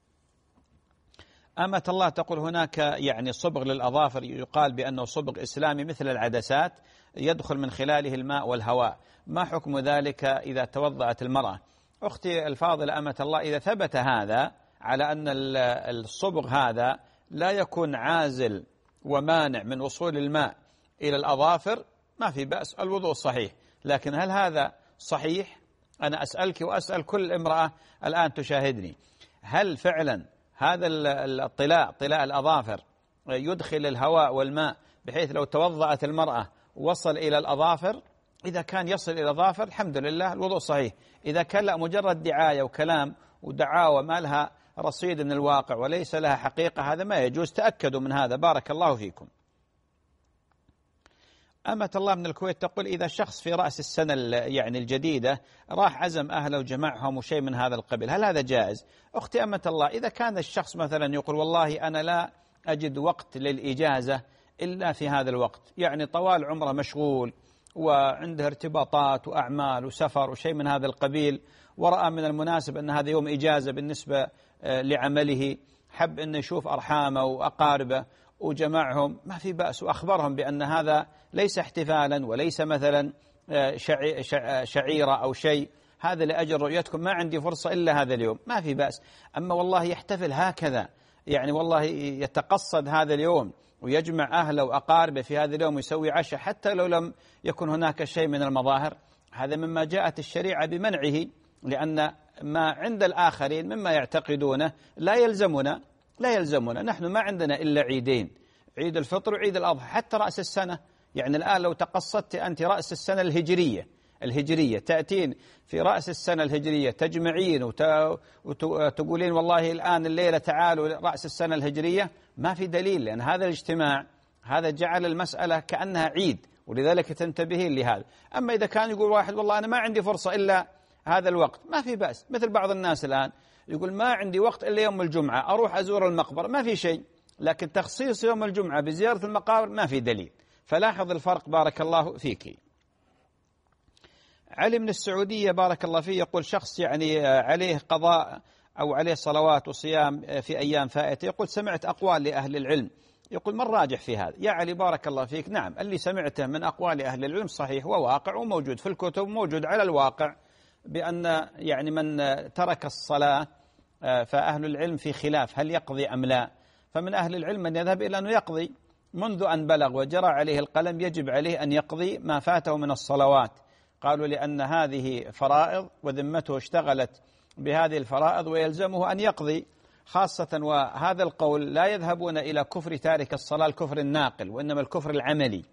B: أمة الله تقول هناك يعني صبغ للأظافر يقال بأنه صبغ إسلامي مثل العدسات يدخل من خلاله الماء والهواء، ما حكم ذلك إذا توضأت المرأة؟ أختي الفاضلة أمة الله، إذا ثبت هذا على أن الصبغ هذا لا يكون عازل ومانع من وصول الماء إلى الأظافر ما في بأس، الوضوء صحيح. لكن هل هذا صحيح؟ أنا أسألك وأسأل كل امرأة الآن تشاهدني، هل فعلا هذا الطلاء طلاء الأظافر يدخل الهواء والماء بحيث لو توضأت المرأة وصل إلى الأظافر؟ إذا كان يصل إلى الأظافر الحمد لله الوضوء صحيح. إذا كان لا مجرد دعاية وكلام ودعاوى ما لها رصيد من الواقع وليس لها حقيقة، هذا ما يجوز، تأكدوا من هذا. بارك الله فيكم. أمة الله من الكويت تقول إذا شخص في رأس السنة يعني الجديدة راح عزم أهله وجمعهم وشيء من هذا القبيل، هل هذا جائز؟ أختي أمة الله، إذا كان الشخص مثلا يقول والله أنا لا أجد وقت للإجازة إلا في هذا الوقت، يعني طوال عمره مشغول وعنده ارتباطات وأعمال وسفر وشيء من هذا القبيل، ورأى من المناسب أن هذا يوم إجازة بالنسبة لعمله، حب أن يشوف أرحامه وأقاربه وجمعهم، ما في بأس، وأخبرهم بأن هذا ليس احتفالا وليس مثلا شعيرة أو شيء، هذا لأجل رؤيتكم، ما عندي فرصة إلا هذا اليوم، ما في بأس. أما والله يحتفل هكذا، يعني والله يتقصد هذا اليوم ويجمع أهله وأقاربه في هذا اليوم ويسوي عشاء حتى لو لم يكن هناك شيء من المظاهر، هذا مما جاءت الشريعة بمنعه، لأن ما عند الآخرين مما يعتقدونه لا يلزمنا لا يلزمنا نحن ما عندنا إلا عيدين، عيد الفطر وعيد الأضحى، حتى رأس السنة. يعني الآن لو تقصدت أنت رأس السنة الهجرية الهجرية تأتين في رأس السنة الهجرية تجمعين وتقولين والله الآن الليلة تعالوا رأس السنة الهجرية، ما في دليل، لأن هذا الاجتماع هذا جعل المسألة كأنها عيد، ولذلك تنتبهين لهذا. أما إذا كان يقول واحد والله أنا ما عندي فرصة إلا هذا الوقت، ما في بأس، مثل بعض الناس الآن يقول ما عندي وقت إلا يوم الجمعة أروح أزور المقبرة، ما في شيء، لكن تخصيص يوم الجمعة بزيارة المقابر ما في دليل، فلاحظ الفرق بارك الله فيك. علي من السعودية بارك الله فيه يقول شخص يعني عليه قضاء أو عليه صلوات وصيام في أيام فائتة، يقول سمعت أقوال لأهل العلم، يقول من راجح في هذا؟ يا علي بارك الله فيك، نعم اللي سمعته من أقوال أهل العلم صحيح وواقع وموجود في الكتب، موجود على الواقع، بأن يعني من ترك الصلاة فأهل العلم في خلاف هل يقضي أم لا، فمن أهل العلم من يذهب إلى أنه يقضي منذ أن بلغ وجرى عليه القلم، يجب عليه أن يقضي ما فاته من الصلوات، قالوا لأن هذه فرائض وذمته اشتغلت بهذه الفرائض ويلزمه أن يقضي، خاصة وهذا القول لا يذهبون إلى كفر تارك الصلاة الكفر الناقل، وإنما الكفر العملي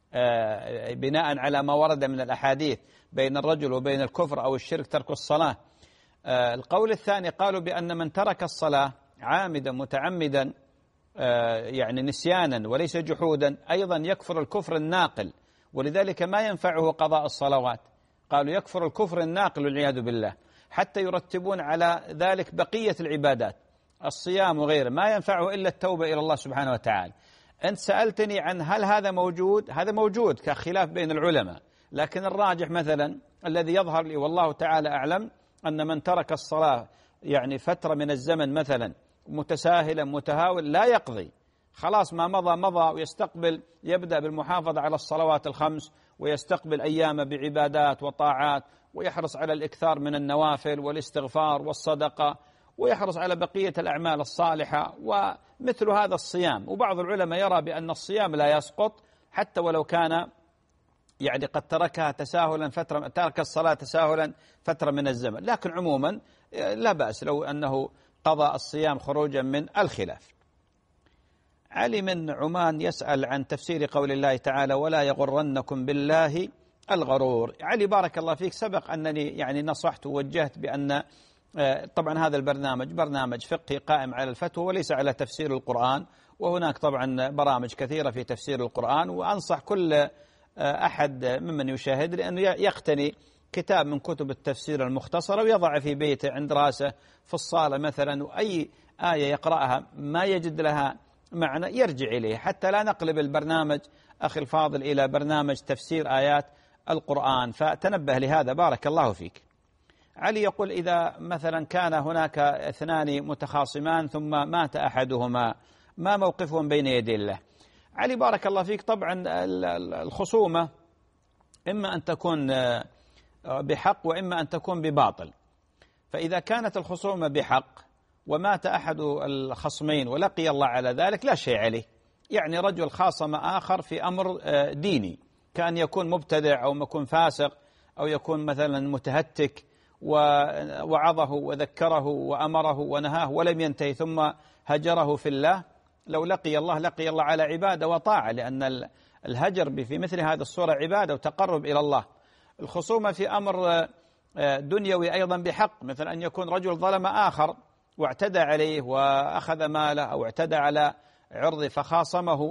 B: بناء على ما ورد من الأحاديث بين الرجل وبين الكفر أو الشرك ترك الصلاة. القول الثاني قالوا بأن من ترك الصلاة عامدا متعمدا يعني نسيانا وليس جحودا أيضا يكفر الكفر الناقل، ولذلك ما ينفعه قضاء الصلوات، قالوا يكفر الكفر الناقل والعياذ بالله، حتى يرتبون على ذلك بقية العبادات الصيام وغيره، ما ينفعه إلا التوبة إلى الله سبحانه وتعالى. أنت سألتني عن هل هذا موجود؟ هذا موجود كخلاف بين العلماء، لكن الراجح مثلا الذي يظهر لي والله تعالى أعلم أن من ترك الصلاة يعني فترة من الزمن مثلا متساهلا متهاول لا يقضي، خلاص ما مضى مضى، ويستقبل يبدأ بالمحافظة على الصلوات الخمس، ويستقبل أيام بعبادات وطاعات، ويحرص على الإكثار من النوافل والاستغفار والصدقة، ويحرص على بقية الأعمال الصالحة ومثل هذا الصيام. وبعض العلماء يرى بأن الصيام لا يسقط حتى ولو كان يعني قد تركها تساهلا فترة، ترك الصلاة تساهلا فترة من الزمن، لكن عموما لا بأس لو أنه قضى الصيام خروجا من الخلاف. علي من عمان يسأل عن تفسير قول الله تعالى ولا يغرنكم بالله الغرور. علي بارك الله فيك، سبق أنني يعني نصحت ووجهت بأن طبعا هذا البرنامج برنامج فقهي قائم على الفتوى وليس على تفسير القرآن، وهناك طبعا برامج كثيرة في تفسير القرآن، وأنصح كل أحد ممن يشاهد لأنه يقتني كتاب من كتب التفسير المختصرة ويضع في بيته عند راسه في الصالة مثلا، وأي آية يقرأها ما يجد لها معنى يرجع إليه، حتى لا نقلب البرنامج أخي الفاضل إلى برنامج تفسير آيات القرآن، فتنبه لهذا بارك الله فيك. علي يقول إذا مثلا كان هناك اثنان متخاصمان ثم مات أحدهما ما موقفهم بين يدي الله؟ علي بارك الله فيك، طبعا الخصومة إما أن تكون بحق وإما أن تكون بباطل، فإذا كانت الخصومة بحق ومات أحد الخصمين ولقي الله على ذلك لا شيء عليه، يعني رجل خاصم آخر في أمر ديني، كان يكون مبتدع أو يكون فاسق أو يكون مثلا متهتك، ووعظه وذكره وأمره ونهاه ولم ينتهي ثم هجره في الله، لو لقي الله لقي الله على عبادة وطاعة، لأن الهجر في مثل هذه الصورة عبادة وتقرب إلى الله. الخصومة في أمر دنيوي أيضا بحق، مثل أن يكون رجل ظلم آخر واعتدى عليه وأخذ ماله أو اعتدى على عرضه فخاصمه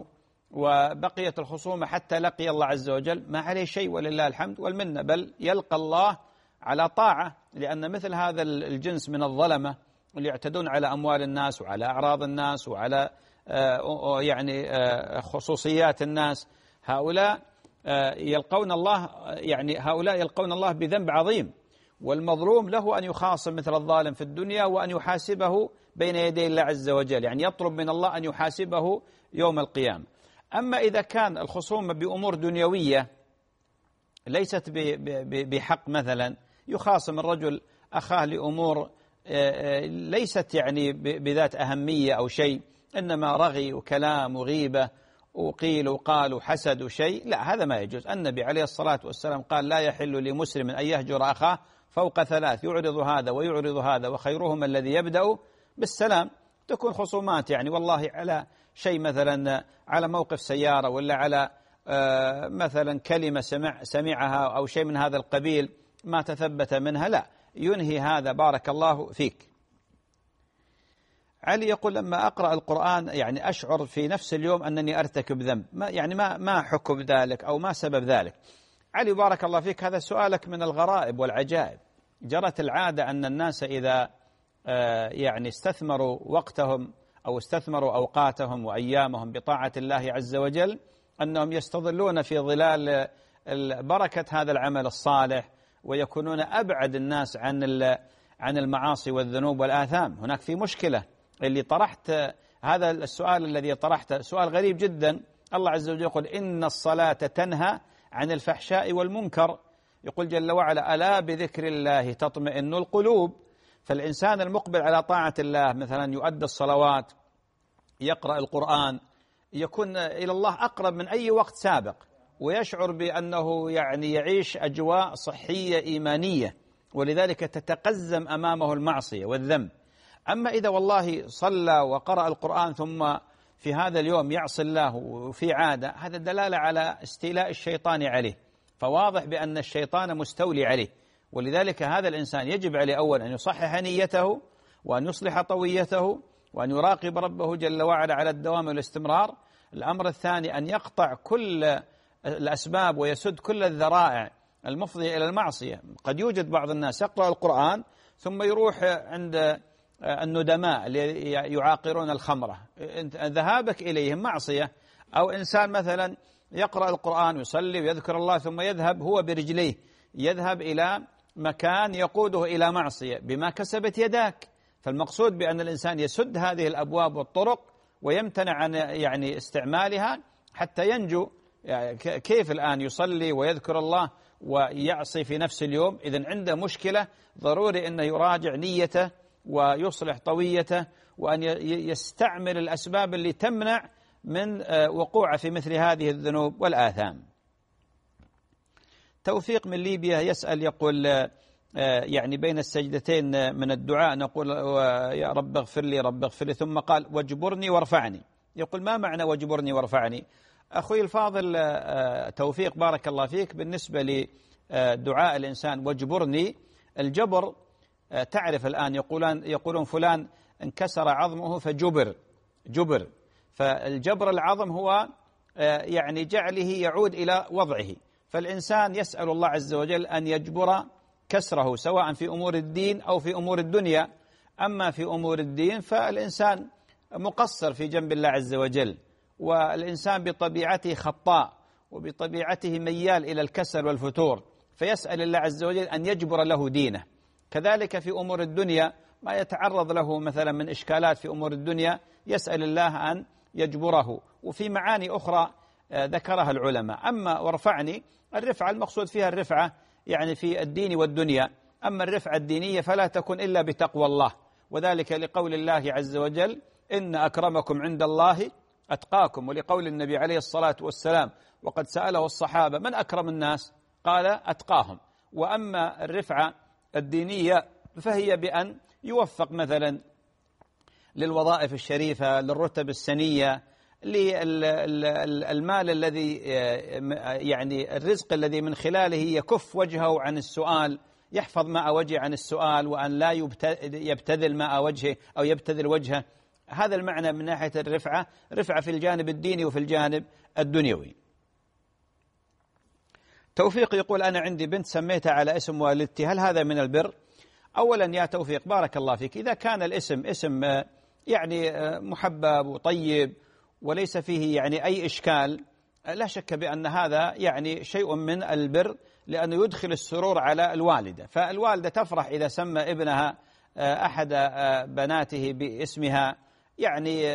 B: وبقيت الخصومة حتى لقي الله عز وجل، ما عليه شيء ولله الحمد والمنة، بل يلقى الله على طاعة، لأن مثل هذا الجنس من الظلمة اللي يعتدون على أموال الناس وعلى أعراض الناس وعلى يعني خصوصيات الناس، هؤلاء يلقون الله يعني هؤلاء يلقون الله بذنب عظيم، والمظلوم له أن يخاصم مثل الظالم في الدنيا وأن يحاسبه بين يدي الله عز وجل، يعني يطلب من الله أن يحاسبه يوم القيامة. أما إذا كان الخصومة بأمور دنيوية ليست بحق، مثلا يخاصم الرجل أخاه لأمور ليست يعني بذات أهمية أو شيء، إنما رغي وكلام وغيبة وقيل وقال وحسد وشيء، لا، هذا ما يجوز. النبي عليه الصلاة والسلام قال: لا يحل لمسلم أن يهجر أخاه فوق ثلاث، يعرض هذا ويعرض هذا وخيرهم الذي يبدأ بالسلام. تكون خصومات يعني والله على شيء، مثلا على موقف سيارة، ولا على آه مثلا كلمة سمع سمعها أو شيء من هذا القبيل ما تثبت منها، لا، ينهي هذا. بارك الله فيك. علي يقول: لما أقرأ القرآن يعني أشعر في نفس اليوم أنني أرتكب ذنب، ما يعني ما ما حكم ذلك أو ما سبب ذلك؟ علي بارك الله فيك، هذا سؤالك من الغرائب والعجائب. جرت العادة أن الناس إذا آه يعني استثمروا وقتهم أو استثمروا أوقاتهم وأيامهم بطاعة الله عز وجل أنهم يستظلون في ظلال بركة هذا العمل الصالح، ويكونون أبعد الناس عن عن المعاصي والذنوب والآثام. هناك في مشكلة. اللي طرحت هذا السؤال الذي طرحته سؤال غريب جدا. الله عز وجل يقول: إن الصلاة تنهى عن الفحشاء والمنكر. يقول جل وعلا: ألا بذكر الله تطمئن القلوب. فالإنسان المقبل على طاعة الله مثلا يؤدي الصلوات، يقرأ القرآن، يكون إلى الله أقرب من أي وقت سابق، ويشعر بأنه يعني يعيش أجواء صحية إيمانية، ولذلك تتقزم أمامه المعصية والذنب. أما إذا والله صلى وقرأ القرآن ثم في هذا اليوم يعصي الله وفي عادة، هذا دلالة على استيلاء الشيطان عليه، فواضح بأن الشيطان مستولي عليه. ولذلك هذا الإنسان يجب عليه أولا أن يصحح نيته، وأن يصلح طويته، وأن يراقب ربه جل وعلا على الدوام والاستمرار. الأمر الثاني أن يقطع كل الأسباب ويسد كل الذرائع المفضية إلى المعصية. قد يوجد بعض الناس يقرأ القرآن ثم يروح عند الندماء اللي يعاقرون الخمرة، ذهابك إليهم معصية. أو إنسان مثلا يقرأ القرآن ويصلي ويذكر الله ثم يذهب هو برجليه، يذهب إلى مكان يقوده إلى معصية بما كسبت يداك. فالمقصود بأن الإنسان يسد هذه الأبواب والطرق ويمتنع عن يعني استعمالها حتى ينجو. يعني كيف الآن يصلي ويذكر الله ويعصي في نفس اليوم؟ إذن عنده مشكلة، ضروري أنه يراجع نيته ويصلح طويته، وأن يستعمل الأسباب اللي تمنع من وقوعه في مثل هذه الذنوب والآثام. توفيق من ليبيا يسأل يقول: يعني بين السجدتين من الدعاء نقول: يا رب اغفر لي رب اغفر لي، ثم قال: واجبرني وارفعني. يقول: ما معنى واجبرني وارفعني؟ أخوي الفاضل توفيق بارك الله فيك، بالنسبة لدعاء الإنسان واجبرني، الجبر تعرف الآن يقولون يقولون فلان انكسر عظمه فجبر جبر، فالجبر العظم هو يعني جعله يعود إلى وضعه. فالإنسان يسأل الله عز وجل أن يجبر كسره سواء في أمور الدين أو في أمور الدنيا. أما في أمور الدين فالإنسان مقصر في جنب الله عز وجل، والإنسان بطبيعته خطاء وبطبيعته ميال إلى الكسل والفتور، فيسأل الله عز وجل أن يجبر له دينه. كذلك في أمور الدنيا ما يتعرض له مثلا من إشكالات في أمور الدنيا يسأل الله أن يجبره. وفي معاني أخرى ذكرها العلماء. أما وارفعني، الرفعة المقصود فيها الرفعة يعني في الدين والدنيا. أما الرفعة الدينية فلا تكون إلا بتقوى الله، وذلك لقول الله عز وجل: إن أكرمكم عند الله أتقاكم. ولقول النبي عليه الصلاة والسلام وقد سأله الصحابة: من أكرم الناس؟ قال: أتقاهم. وأما الرفعة الدينية فهي بأن يوفق مثلا للوظائف الشريفة، للرتب السنية، للمال الذي يعني الرزق الذي من خلاله يكف وجهه عن السؤال، يحفظ ماء وجهه عن السؤال، وأن لا يبتذل ماء وجهه أو يبتذل وجهه هذا المعنى من ناحية الرفعة، رفعة في الجانب الديني وفي الجانب الدنيوي. توفيق يقول أنا عندي بنت سميتها على اسم والدتي، هل هذا من البر؟ أولا يا توفيق بارك الله فيك، إذا كان الاسم اسم يعني محبب وطيب وليس فيه يعني أي إشكال، لا شك بأن هذا يعني شيء من البر، لأنه يدخل السرور على الوالدة. فالوالدة تفرح إذا سمى ابنها أحد بناته باسمها، يعني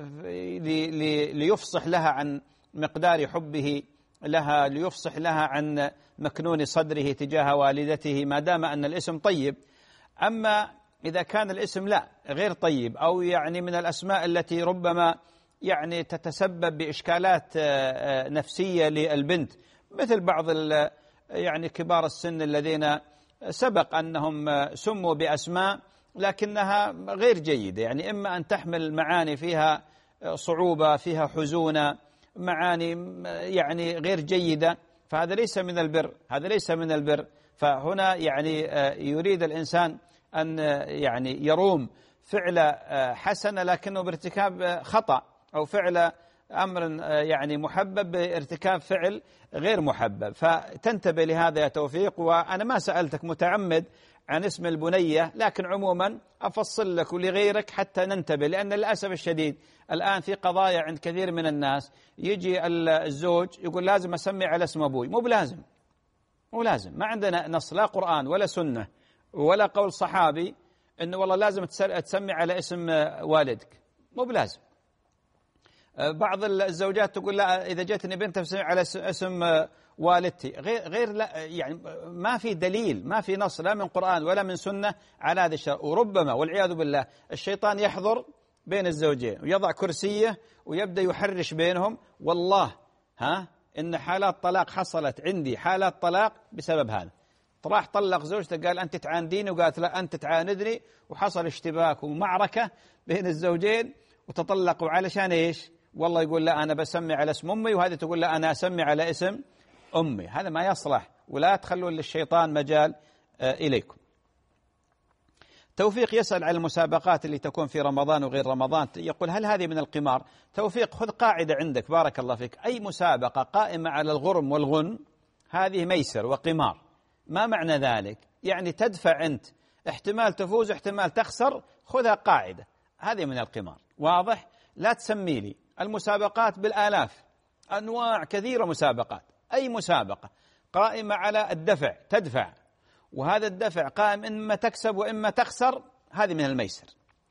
B: ليفصح لها عن مقدار حبه لها، ليفصح لها عن مكنون صدره تجاه والدته، ما دام أن الاسم طيب. أما إذا كان الاسم لا غير طيب، أو يعني من الأسماء التي ربما يعني تتسبب بإشكالات نفسية للبنت، مثل بعض يعني كبار السن الذين سبق أنهم سموا بأسماء لكنها غير جيدة، يعني إما أن تحمل معاني فيها صعوبة، فيها حزونة، معاني يعني غير جيدة، فهذا ليس من البر، هذا ليس من البر. فهنا يعني يريد الإنسان أن يعني يروم فعل حسن لكنه بارتكاب خطأ، أو فعل أمر يعني محبب بارتكاب فعل غير محبب، فتنتبه لهذا يا توفيق. وأنا ما سألتك متعمد عن اسم البنية، لكن عموما أفصل لك ولغيرك حتى ننتبه، لأن للأسف الشديد الآن في قضايا عند كثير من الناس يجي الزوج يقول لازم أسمي على اسم أبوي. مو بلازم، مو لازم، ما عندنا نص لا قرآن ولا سنة ولا قول صحابي إنه والله لازم تسمي على اسم والدك، مو بلازم. بعض الزوجات تقول لا إذا جتني بنت تسمي على اسم والدتي، غير غير لا، يعني ما في دليل، ما في نص لا من قرآن ولا من سنة على هذا الشيء. وربما والعياذ بالله الشيطان يحضر بين الزوجين ويضع كرسية ويبدأ يحرش بينهم. والله ها إن حالات طلاق حصلت عندي، حالات طلاق بسبب هذا. راح طلق زوجته قال أنت تعانديني، وقالت لا أنت تعاندني، وحصل اشتباك ومعركة بين الزوجين وتطلقوا. علشان إيش؟ والله يقول لا أنا بسمي على اسم أمي، وهذه تقول لا أنا أسمي على اسم أمي. هذا ما يصلح، ولا تخلوا للشيطان مجال إليكم. توفيق يسأل على المسابقات اللي تكون في رمضان وغير رمضان، يقول هل هذه من القمار؟ توفيق خذ قاعدة عندك بارك الله فيك، أي مسابقة قائمة على الغرم والغن هذه ميسر وقمار. ما معنى ذلك؟ يعني تدفع أنت، احتمال تفوز احتمال تخسر، خذها قاعدة، هذه من القمار. واضح؟ لا تسمي لي المسابقات بالآلاف، أنواع كثيرة مسابقات، أي مسابقة قائمة على الدفع تدفع، وهذا الدفع قائم إما تكسب وإما تخسر، هذه من الميسر.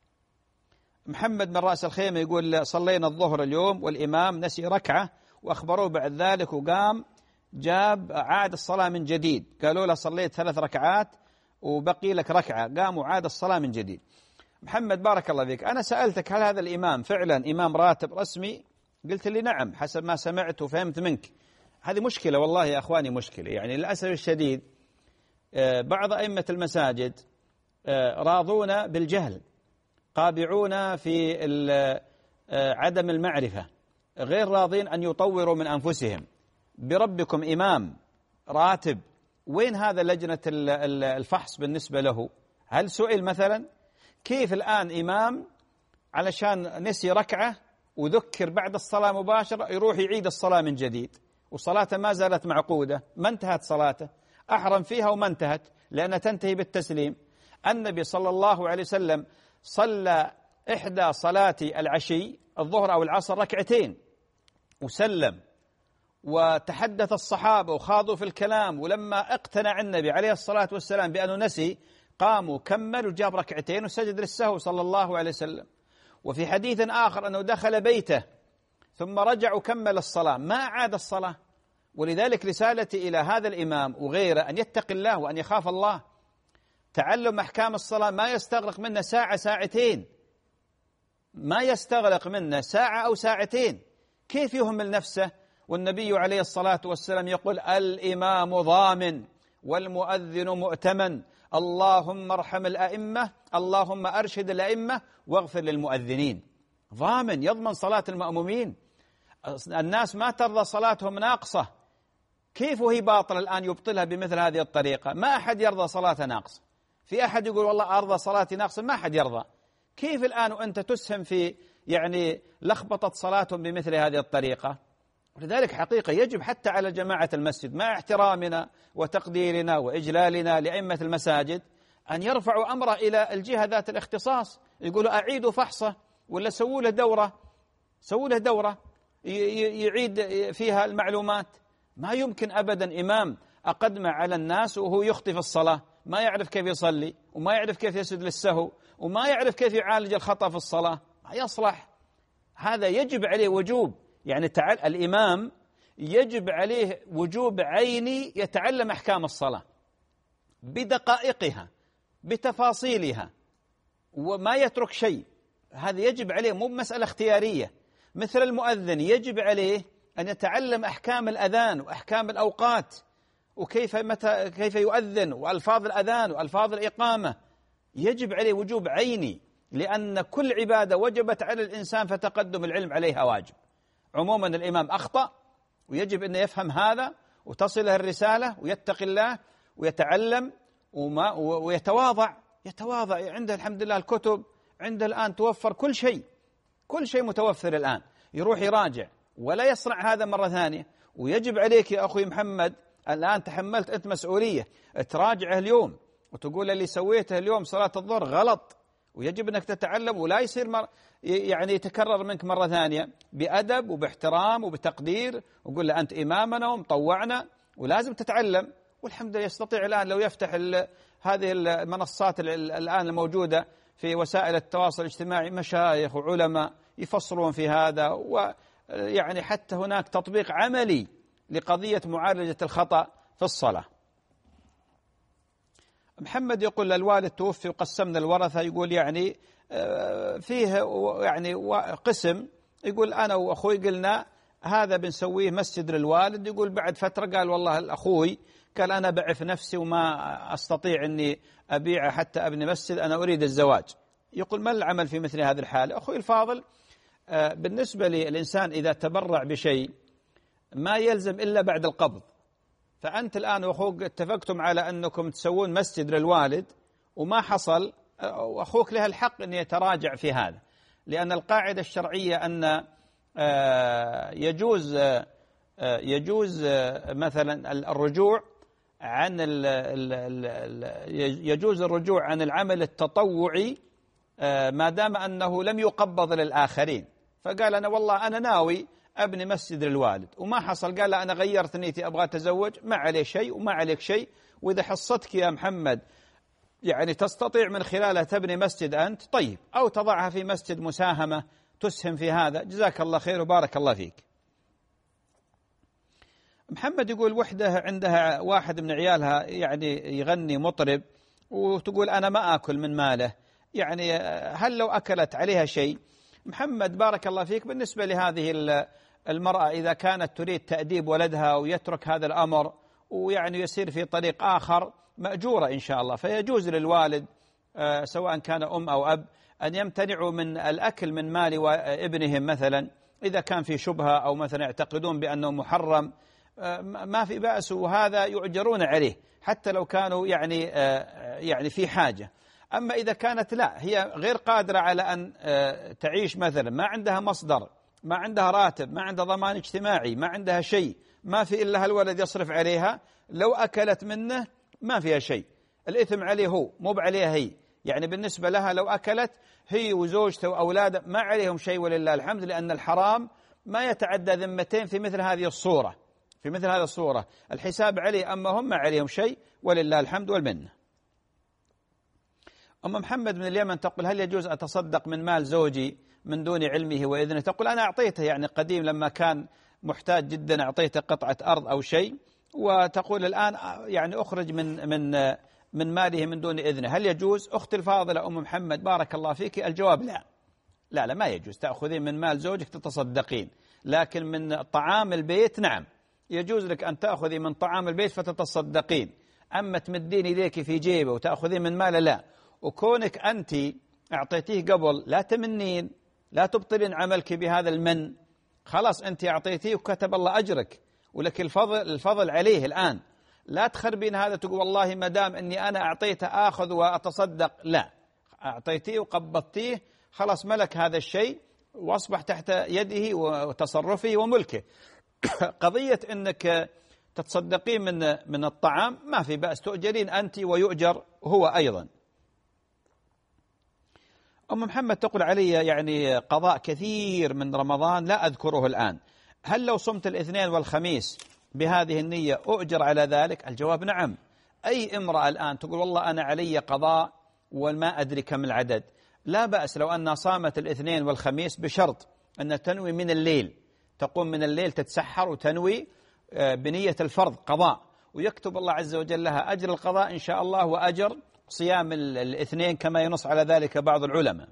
B: محمد من رأس الخيمة يقول صلينا الظهر اليوم والإمام نسي ركعة، وأخبروه بعد ذلك وقام جاب عاد الصلاة من جديد، قالوا له صليت ثلاث ركعات وبقي لك ركعة، قام وعاد الصلاة من جديد. محمد بارك الله فيك، أنا سألتك هل هذا الإمام فعلا إمام راتب رسمي؟ قلت لي نعم حسب ما سمعت وفهمت منك. هذه مشكلة والله يا أخواني، مشكلة يعني للأسف الشديد. بعض أئمة المساجد راضون بالجهل، قابعون في عدم المعرفة، غير راضين أن يطوروا من أنفسهم. بربكم إمام راتب، وين هذا لجنة الفحص بالنسبة له؟ هل سئل مثلا؟ كيف الآن إمام علشان نسي ركعة وذكر بعد الصلاة مباشرة يروح يعيد الصلاة من جديد، وصلاته ما زالت معقودة، ما انتهت صلاته، أحرم فيها وما انتهت لأنها تنتهي بالتسليم. النبي صلى الله عليه وسلم صلى إحدى صلاة العشي الظهر أو العصر ركعتين وسلم، وتحدث الصحابة وخاضوا في الكلام، ولما اقتنع النبي عليه الصلاة والسلام بأنه نسي قاموا كمل وجاب ركعتين وسجد للسهو صلى الله عليه وسلم. وفي حديث آخر أنه دخل بيته ثم رجع وكمل الصلاة، ما أعاد الصلاة. ولذلك رسالتي إلى هذا الإمام وغيره أن يتقي الله وأن يخاف الله. تعلم أحكام الصلاة ما يستغرق منا ساعة ساعتين، ما يستغرق منا ساعة أو ساعتين، كيف يهمل نفسه؟ والنبي عليه الصلاة والسلام يقول الإمام ضامن والمؤذن مؤتمن، اللهم ارحم الأئمة، اللهم أرشد الأئمة واغفر للمؤذنين. ضامن يضمن صلاة المأمومين. الناس ما ترضى صلاتهم ناقصة، كيف وهي باطلة الآن يبطلها بمثل هذه الطريقة؟ ما أحد يرضى صلاة ناقصة. في أحد يقول والله أرضى صلاتي ناقصة؟ ما أحد يرضى. كيف الآن وأنت تسهم في يعني لخبطة صلاتهم بمثل هذه الطريقة؟ ولذلك حقيقة يجب حتى على جماعة المسجد مع احترامنا وتقديرنا وإجلالنا لأئمة المساجد أن يرفعوا أمره إلى الجهة ذات الاختصاص، يقولوا أعيدوا فحصه ولا سووا له دورة، سووا له دورة يعيد فيها المعلومات. ما يمكن أبدا إمام أقدم على الناس وهو يخطي في الصلاة، ما يعرف كيف يصلي وما يعرف كيف يسجد للسهو وما يعرف كيف يعالج الخطأ في الصلاة، ما يصلح. هذا يجب عليه وجوب، يعني تعال الإمام يجب عليه وجوب عيني يتعلم أحكام الصلاة بدقائقها بتفاصيلها وما يترك شيء. هذا يجب عليه، مو مسألة اختيارية. مثل المؤذن يجب عليه أن يتعلم أحكام الأذان وأحكام الأوقات وكيف متى كيف يؤذن وألفاظ الأذان وألفاظ الإقامة، يجب عليه وجوب عيني، لأن كل عبادة وجبت على الإنسان فتقدم العلم عليها واجب. عموما الإمام أخطأ ويجب أن يفهم هذا وتصله الرسالة ويتقي الله ويتعلم وما ويتواضع يتواضع عنده الحمد لله الكتب عنده الآن توفر كل شيء، كل شيء متوفر الآن، يروح يراجع ولا يصنع هذا مرة ثانية. ويجب عليك يا أخوي محمد الآن تحملت أنت مسؤولية تراجعه اليوم وتقول اللي سويته اليوم صلاة الظهر غلط، ويجب أنك تتعلم ولا يصير مر يعني يتكرر منك مرة ثانية، بأدب وباحترام وبتقدير، وقول له أنت إمامنا ومطوعنا ولازم تتعلم. والحمد لله يستطيع الآن لو يفتح هذه المنصات الآن الموجودة في وسائل التواصل الاجتماعي مشايخ وعلماء يفصلون في هذا، ويعني حتى هناك تطبيق عملي لقضية معالجة الخطأ في الصلاة. محمد يقول الوالد توفي وقسمنا الورثة، يقول يعني فيه يعني قسم، يقول أنا وأخوي قلنا هذا بنسويه مسجد للوالد، يقول بعد فترة قال والله الأخوي قال أنا بعف نفسي وما أستطيع أني أبيع حتى أبني مسجد، أنا أريد الزواج. يقول ما العمل في مثل هذه الحالة؟ أخوي الفاضل بالنسبة للإنسان إذا تبرع بشيء ما يلزم إلا بعد القبض، فأنت الآن وأخوك اتفقتم على أنكم تسوون مسجد للوالد وما حصل، وأخوك له الحق أن يتراجع في هذا، لأن القاعدة الشرعية أن يجوز يجوز مثلا الرجوع عن يجوز الرجوع عن العمل التطوعي ما دام أنه لم يقبض للآخرين. فقال أنا والله أنا ناوي أبني مسجد للوالد وما حصل، قال أنا غيرت نيتي أبغى أتزوج، ما عليه شيء وما عليك شيء، وإذا حصتك يا محمد يعني تستطيع من خلالها تبني مسجد أنت طيب، أو تضعها في مسجد مساهمة تسهم في هذا، جزاك الله خير وبارك الله فيك. محمد يقول وحدة عندها واحد من عيالها يعني يغني مطرب وتقول أنا ما أكل من ماله، يعني هل لو أكلت عليها شيء؟ محمد بارك الله فيك، بالنسبة لهذه المرأة إذا كانت تريد تأديب ولدها ويترك هذا الأمر ويعني يسير في طريق آخر مأجورة إن شاء الله، فيجوز للوالد سواء كان أم أو أب أن يمتنعوا من الأكل من مال ابنهم مثلا إذا كان في شبهة أو مثلا يعتقدون بأنه محرم، ما في بأس، وهذا يؤجرون عليه حتى لو كانوا يعني يعني في حاجة. أما إذا كانت لا هي غير قادرة على أن تعيش مثلا، ما عندها مصدر، ما عندها راتب، ما عندها ضمان اجتماعي، ما عندها شيء، ما في إلا هالولد يصرف عليها، لو أكلت منه ما فيها شيء، الإثم عليه هو مو عليها هي، يعني بالنسبة لها لو أكلت هي وزوجته وأولاده ما عليهم شيء ولله الحمد، لأن الحرام ما يتعدى ذمتين في مثل هذه الصورة، في مثل هذه الصورة الحساب عليه، أما هم ما عليهم شيء ولله الحمد والمنة. أم محمد من اليمن تقول هل يجوز أتصدق من مال زوجي من دون علمه وإذنه؟ تقول أنا أعطيته يعني قديم لما كان محتاج جدا أعطيته قطعة أرض أو شيء، وتقول الآن يعني أخرج من من من ماله من دون إذنه، هل يجوز؟ أختي الفاضلة أم محمد بارك الله فيك، الجواب لا لا لا ما يجوز تأخذين من مال زوجك تتصدقين، لكن من طعام البيت نعم يجوز لك أن تأخذي من طعام البيت فتتصدقين، أما تمدين يديك في جيبه وتأخذين من ماله لا. وكونك أنت أعطيتيه قبل لا تمنين، لا تبطلين عملك بهذا المن، خلاص أنت أعطيتيه وكتب الله أجرك ولك الفضل الفضل عليه الآن، لا تخربين هذا تقول والله ما دام أني أنا أعطيته آخذ وأتصدق، لا أعطيتيه وقبضتيه، خلاص ملك هذا الشيء وأصبح تحت يده وتصرفه وملكه. قضية أنك تتصدقين من من الطعام ما في بأس، تؤجرين أنت ويؤجر هو أيضا. أم محمد تقول علي يعني قضاء كثير من رمضان لا أذكره الآن، هل لو صمت الاثنين والخميس بهذه النية أؤجر على ذلك؟ الجواب نعم. أي امرأة الآن تقول والله أنا علي قضاء وما أدري كم العدد، لا بأس لو أنها صامت الاثنين والخميس بشرط أن تنوي من الليل، تقوم من الليل تتسحر وتنوي بنية الفرض قضاء، ويكتب الله عز وجل لها أجر القضاء إن شاء الله وأجر صيام الاثنين كما ينص على ذلك بعض العلماء.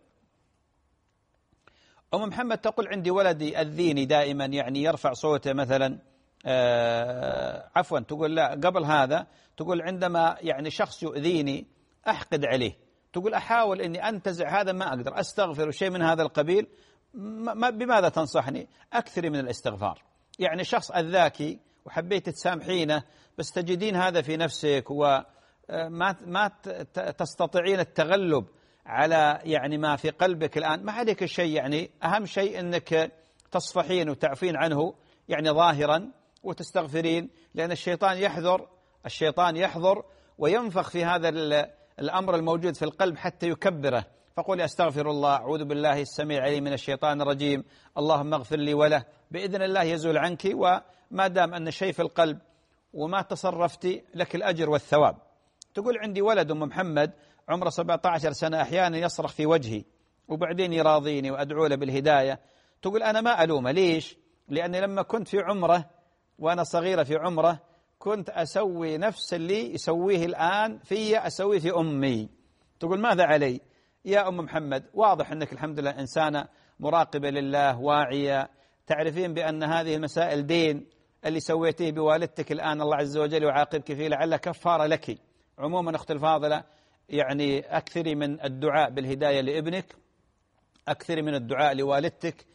B: أم محمد تقول عندي ولدي أذيني دائما، يعني يرفع صوته مثلا آه عفوا تقول لا قبل هذا، تقول عندما يعني شخص يؤذيني أحقد عليه، تقول أحاول أني أنتزع هذا ما أقدر، أستغفر شيء من هذا القبيل، ما بماذا تنصحني؟ أكثري من الاستغفار. يعني شخص أذاكي وحبيت تسامحينه بس تجدين هذا في نفسك وما ما تستطيعين التغلب على يعني ما في قلبك الآن، ما عليك الشيء، يعني أهم شيء أنك تصفحين وتعفين عنه يعني ظاهرا وتستغفرين، لأن الشيطان يحذر الشيطان يحضر وينفخ في هذا الأمر الموجود في القلب حتى يكبره. فقولي أستغفر الله، أعوذ بالله السميع العليم من الشيطان الرجيم، اللهم اغفر لي وله، بإذن الله يزول عنك، وما دام أن شيء في القلب وما تصرفتي لك الأجر والثواب. تقول عندي ولد أم محمد عمره سبعة عشر سنة، أحيانا يصرخ في وجهي وبعدين يراضيني وأدعو له بالهداية. تقول أنا ما ألومه، ليش؟ لأني لما كنت في عمره وأنا صغيرة في عمره كنت أسوي نفس اللي يسويه الآن في أسويه في أمي. تقول ماذا علي؟ يا أم محمد واضح أنك الحمد لله إنسانة مراقبة لله واعية، تعرفين بأن هذه المسائل دين، اللي سويتيه بوالدتك الآن الله عز وجل يعاقبك فيه لعل كفارة لك. عموما أخت الفاضلة يعني أكثري من الدعاء بالهداية لابنك، أكثري من الدعاء لوالدتك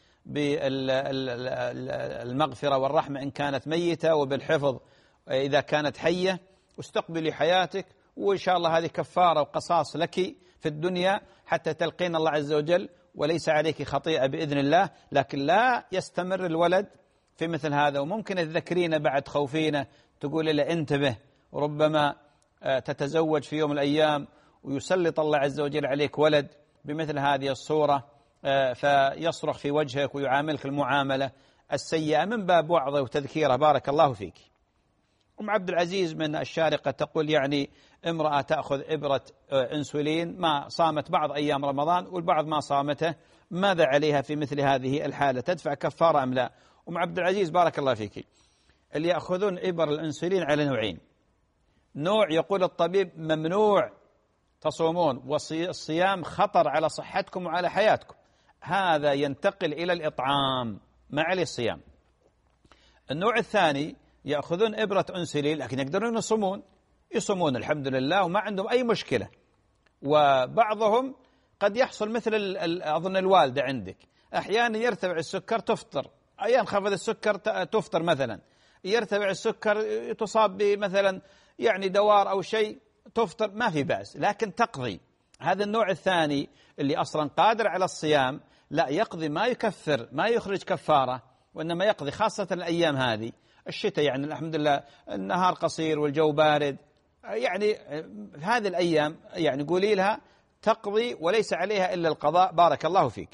B: بالمغفرة والرحمة إن كانت ميتة، وبالحفظ إذا كانت حية، واستقبلي حياتك، وإن شاء الله هذه كفارة وقصاص لك في الدنيا حتى تلقين الله عز وجل وليس عليك خطيئة بإذن الله. لكن لا يستمر الولد في مثل هذا، وممكن تذكرين بعد خوفينه تقول له انتبه، وربما تتزوج في يوم من الأيام ويسلط الله عز وجل عليك ولد بمثل هذه الصورة فيصرخ في وجهك ويعاملك المعاملة السيئة، من باب وعظه وتذكيره. بارك الله فيك. أم عبد العزيز من الشارقة تقول يعني امرأة تأخذ إبرة أنسولين، ما صامت بعض أيام رمضان والبعض ما صامته، ماذا عليها في مثل هذه الحالة؟ تدفع كفارة أم لا؟ أم عبد العزيز بارك الله فيك، اللي يأخذون إبر الأنسولين على نوعين، نوع يقول الطبيب ممنوع تصومون والصيام خطر على صحتكم وعلى حياتكم، هذا ينتقل إلى الإطعام ما عليه الصيام. النوع الثاني يأخذون إبرة أنسولين لكن يقدرون يصومون يصومون الحمد لله وما عندهم أي مشكلة. وبعضهم قد يحصل مثل أظن الوالدة عندك، أحيانا يرتفع السكر تفطر، ينخفض السكر تفطر مثلا، يرتفع السكر تصاب بمثلا يعني دوار أو شيء تفطر، ما في بأس، لكن تقضي. هذا النوع الثاني اللي أصلا قادر على الصيام لا يقضي، ما يكفر ما يخرج كفارة، وإنما يقضي، خاصة الأيام هذه الشتاء يعني الحمد لله النهار قصير والجو بارد، يعني هذه الأيام يعني قولي لها تقضي وليس عليها إلا القضاء. بارك الله فيك.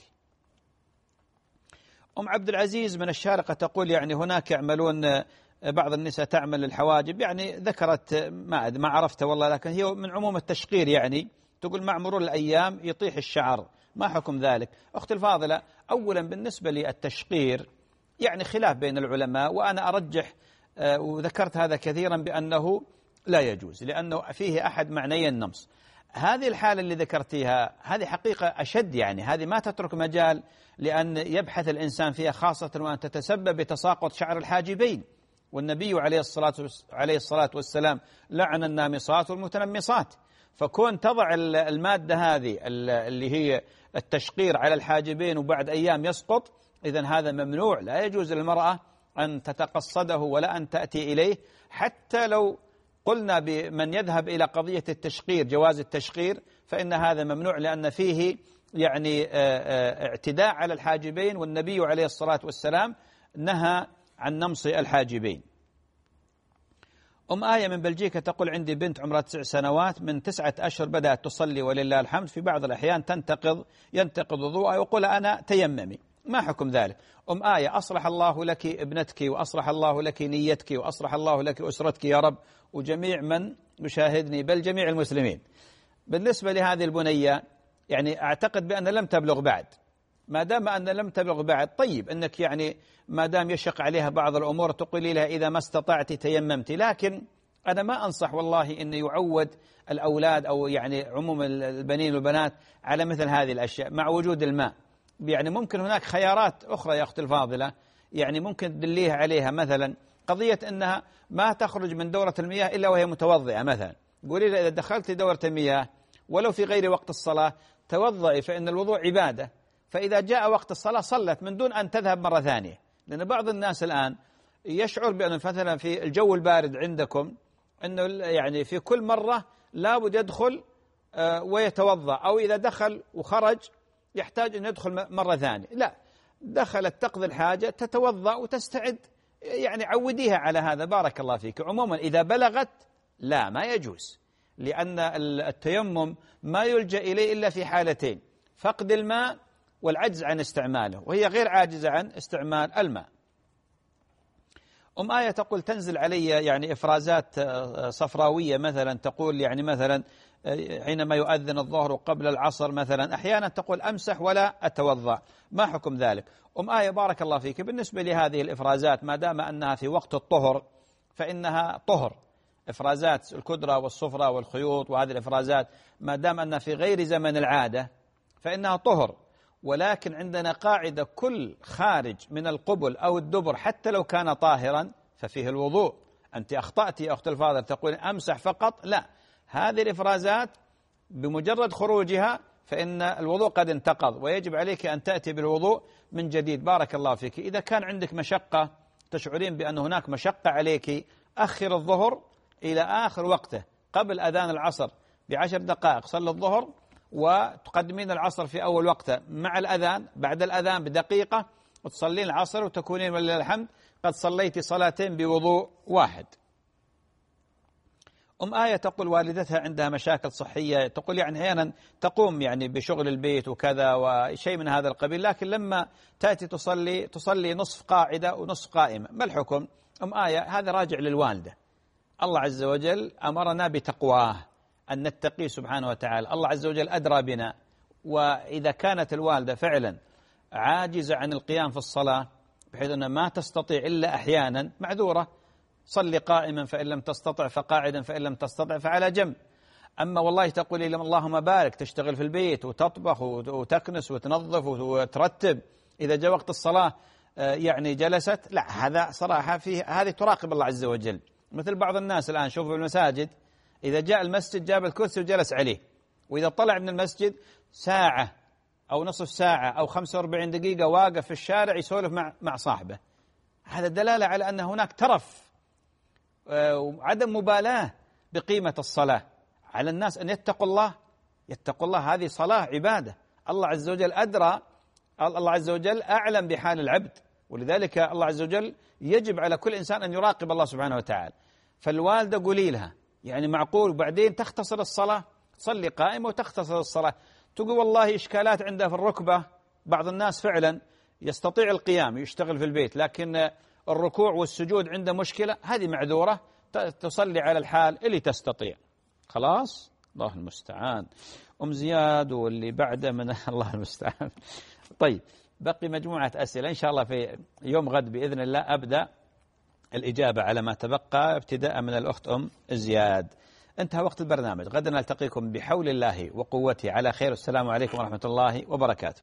B: أم عبد العزيز من الشارقة تقول يعني هناك يعملون بعض النساء تعمل الحواجب، يعني ذكرت ما ما عرفته والله، لكن هي من عموم التشقير، يعني تقول مع مرور الأيام يطيح الشعر، ما حكم ذلك؟ أختي الفاضلة أولا بالنسبة للتشقير يعني خلاف بين العلماء، وأنا أرجح وذكرت هذا كثيرا بأنه لا يجوز، لأنه فيه أحد معنيي النمص. هذه الحالة اللي ذكرتيها هذه حقيقة أشد، يعني هذه ما تترك مجال لأن يبحث الإنسان فيها، خاصة وأن تتسبب بتساقط شعر الحاجبين، والنبي عليه الصلاة عليه الصلاة والسلام لعن النامصات والمتنمصات. فكون تضع المادة هذه اللي هي التشقير على الحاجبين وبعد أيام يسقط، إذن هذا ممنوع، لا يجوز للمرأة أن تتقصده ولا أن تأتي إليه، حتى لو قلنا بمن يذهب إلى قضية التشقير، جواز التشقير، فإن هذا ممنوع لأن فيه يعني اعتداء على الحاجبين، والنبي عليه الصلاة والسلام نهى عن نمص الحاجبين. أم آية من بلجيكا تقول عندي بنت عمرها تسع سنوات، من تسعة أشهر بدأت تصلي ولله الحمد، في بعض الأحيان تنتقض ينتقض وضوءها ويقول أنا تيممي، ما حكم ذلك؟ أم آية أصلح الله لك ابنتك، وأصلح الله لك نيتك، وأصلح الله لك أسرتك يا رب، وجميع من يشاهدني بل جميع المسلمين. بالنسبة لهذه البنية يعني أعتقد بأن لم تبلغ بعد، ما دام أن لم تبلغ بعد طيب أنك يعني ما دام يشق عليها بعض الأمور تقولي لها إذا ما استطعت تيممت، لكن أنا ما أنصح والله أن يعود الأولاد أو يعني عموم البنين والبنات على مثل هذه الأشياء مع وجود الماء. يعني ممكن هناك خيارات أخرى يا أختي الفاضلة، يعني ممكن تدليها عليها، مثلا قضية أنها ما تخرج من دورة المياه إلا وهي متوضئة، مثلا قولي لها إذا دخلت دورة المياه ولو في غير وقت الصلاة توضئي، فإن الوضوء عبادة، فإذا جاء وقت الصلاة صلت من دون أن تذهب مرة ثانية. لأن بعض الناس الآن يشعر بأن مثلا في الجو البارد عندكم أنه يعني في كل مرة لابد يدخل ويتوضأ، أو إذا دخل وخرج يحتاج أن يدخل مرة ثانية. لا، دخلت تقضي الحاجة تتوضأ وتستعد، يعني عوديها على هذا. بارك الله فيك. عموما إذا بلغت لا ما يجوز، لأن التيمم ما يلجأ إليه إلا في حالتين: فقد الماء والعجز عن استعماله، وهي غير عاجزة عن استعمال الماء. أم آية تقول تنزل علي يعني إفرازات صفراوية مثلا، تقول يعني مثلا حينما يؤذن الظهر قبل العصر مثلا، أحيانا تقول أمسح ولا أتوضأ، ما حكم ذلك؟ أم آية بارك الله فيك، بالنسبة لهذه الإفرازات ما دام أنها في وقت الطهر فإنها طهر. إفرازات الكدرة والصفرة والخيوط وهذه الإفرازات ما دام أنها في غير زمن العادة فإنها طهر. ولكن عندنا قاعدة: كل خارج من القبل أو الدبر حتى لو كان طاهرا ففيه الوضوء. أنت أخطأت يا أخت الفاضل تقول أمسح فقط، لا، هذه الإفرازات بمجرد خروجها فإن الوضوء قد انتقض، ويجب عليك أن تأتي بالوضوء من جديد. بارك الله فيك. إذا كان عندك مشقة تشعرين بأن هناك مشقة عليك، أخر الظهر إلى آخر وقته قبل أذان العصر بعشر دقائق، صلي الظهر وتقدمين العصر في أول وقته مع الأذان، بعد الأذان بدقيقة وتصلين العصر وتكونين ولله الحمد قد صليت صلاتين بوضوء واحد. أم آية تقول والدتها عندها مشاكل صحية، تقول يعني أحيانا تقوم يعني بشغل البيت وكذا وشيء من هذا القبيل، لكن لما تأتي تصلي تصلي نصف قاعدة ونصف قائمة، ما الحكم؟ أم آية هذا راجع للوالدة. الله عز وجل أمرنا بتقواه، أن نتقي سبحانه وتعالى، الله عز وجل أدرى بنا. وإذا كانت الوالدة فعلا عاجزة عن القيام في الصلاة بحيث أنها ما تستطيع إلا أحيانا، معذورة، صلي قائما فإن لم تستطع، فقاعدا فإن لم تستطع فعلى جنب. أما والله تقولي لهم اللهم بارك، تشتغل في البيت وتطبخ وتكنس وتنظف وترتب، إذا جاء وقت الصلاة يعني جلست، لا، هذا صراحة فيه هذه تراقب الله عز وجل. مثل بعض الناس الآن شوفوا المساجد، إذا جاء المسجد جاب الكرسي وجلس عليه، وإذا طلع من المسجد ساعة أو نصف ساعة أو خمسة وأربعين دقيقة واقف في الشارع يسولف مع مع صاحبه. هذا دلالة على أن هناك ترف وعدم مبالاة بقيمة الصلاة. على الناس أن يتقوا الله، يتقوا الله، هذه صلاة عبادة، الله عز وجل أدرى، الله عز وجل أعلم بحال العبد، ولذلك الله عز وجل يجب على كل إنسان أن يراقب الله سبحانه وتعالى. فالوالدة قولي لها يعني معقول وبعدين تختصر الصلاة، تصلي قائمة وتختصر الصلاة. تقول والله إشكالات عندها في الركبة، بعض الناس فعلا يستطيع القيام يشتغل في البيت لكن الركوع والسجود عنده مشكلة، هذه معذورة، تصلي على الحال اللي تستطيع. خلاص، الله المستعان. أم زياد واللي بعده من الله المستعان. طيب، بقي مجموعة أسئلة إن شاء الله في يوم غد بإذن الله أبدأ الإجابة على ما تبقى ابتداء من الأخت أم زياد. انتهى وقت البرنامج، غدا نلتقيكم بحول الله وقوته على خير. السلام عليكم ورحمة الله وبركاته.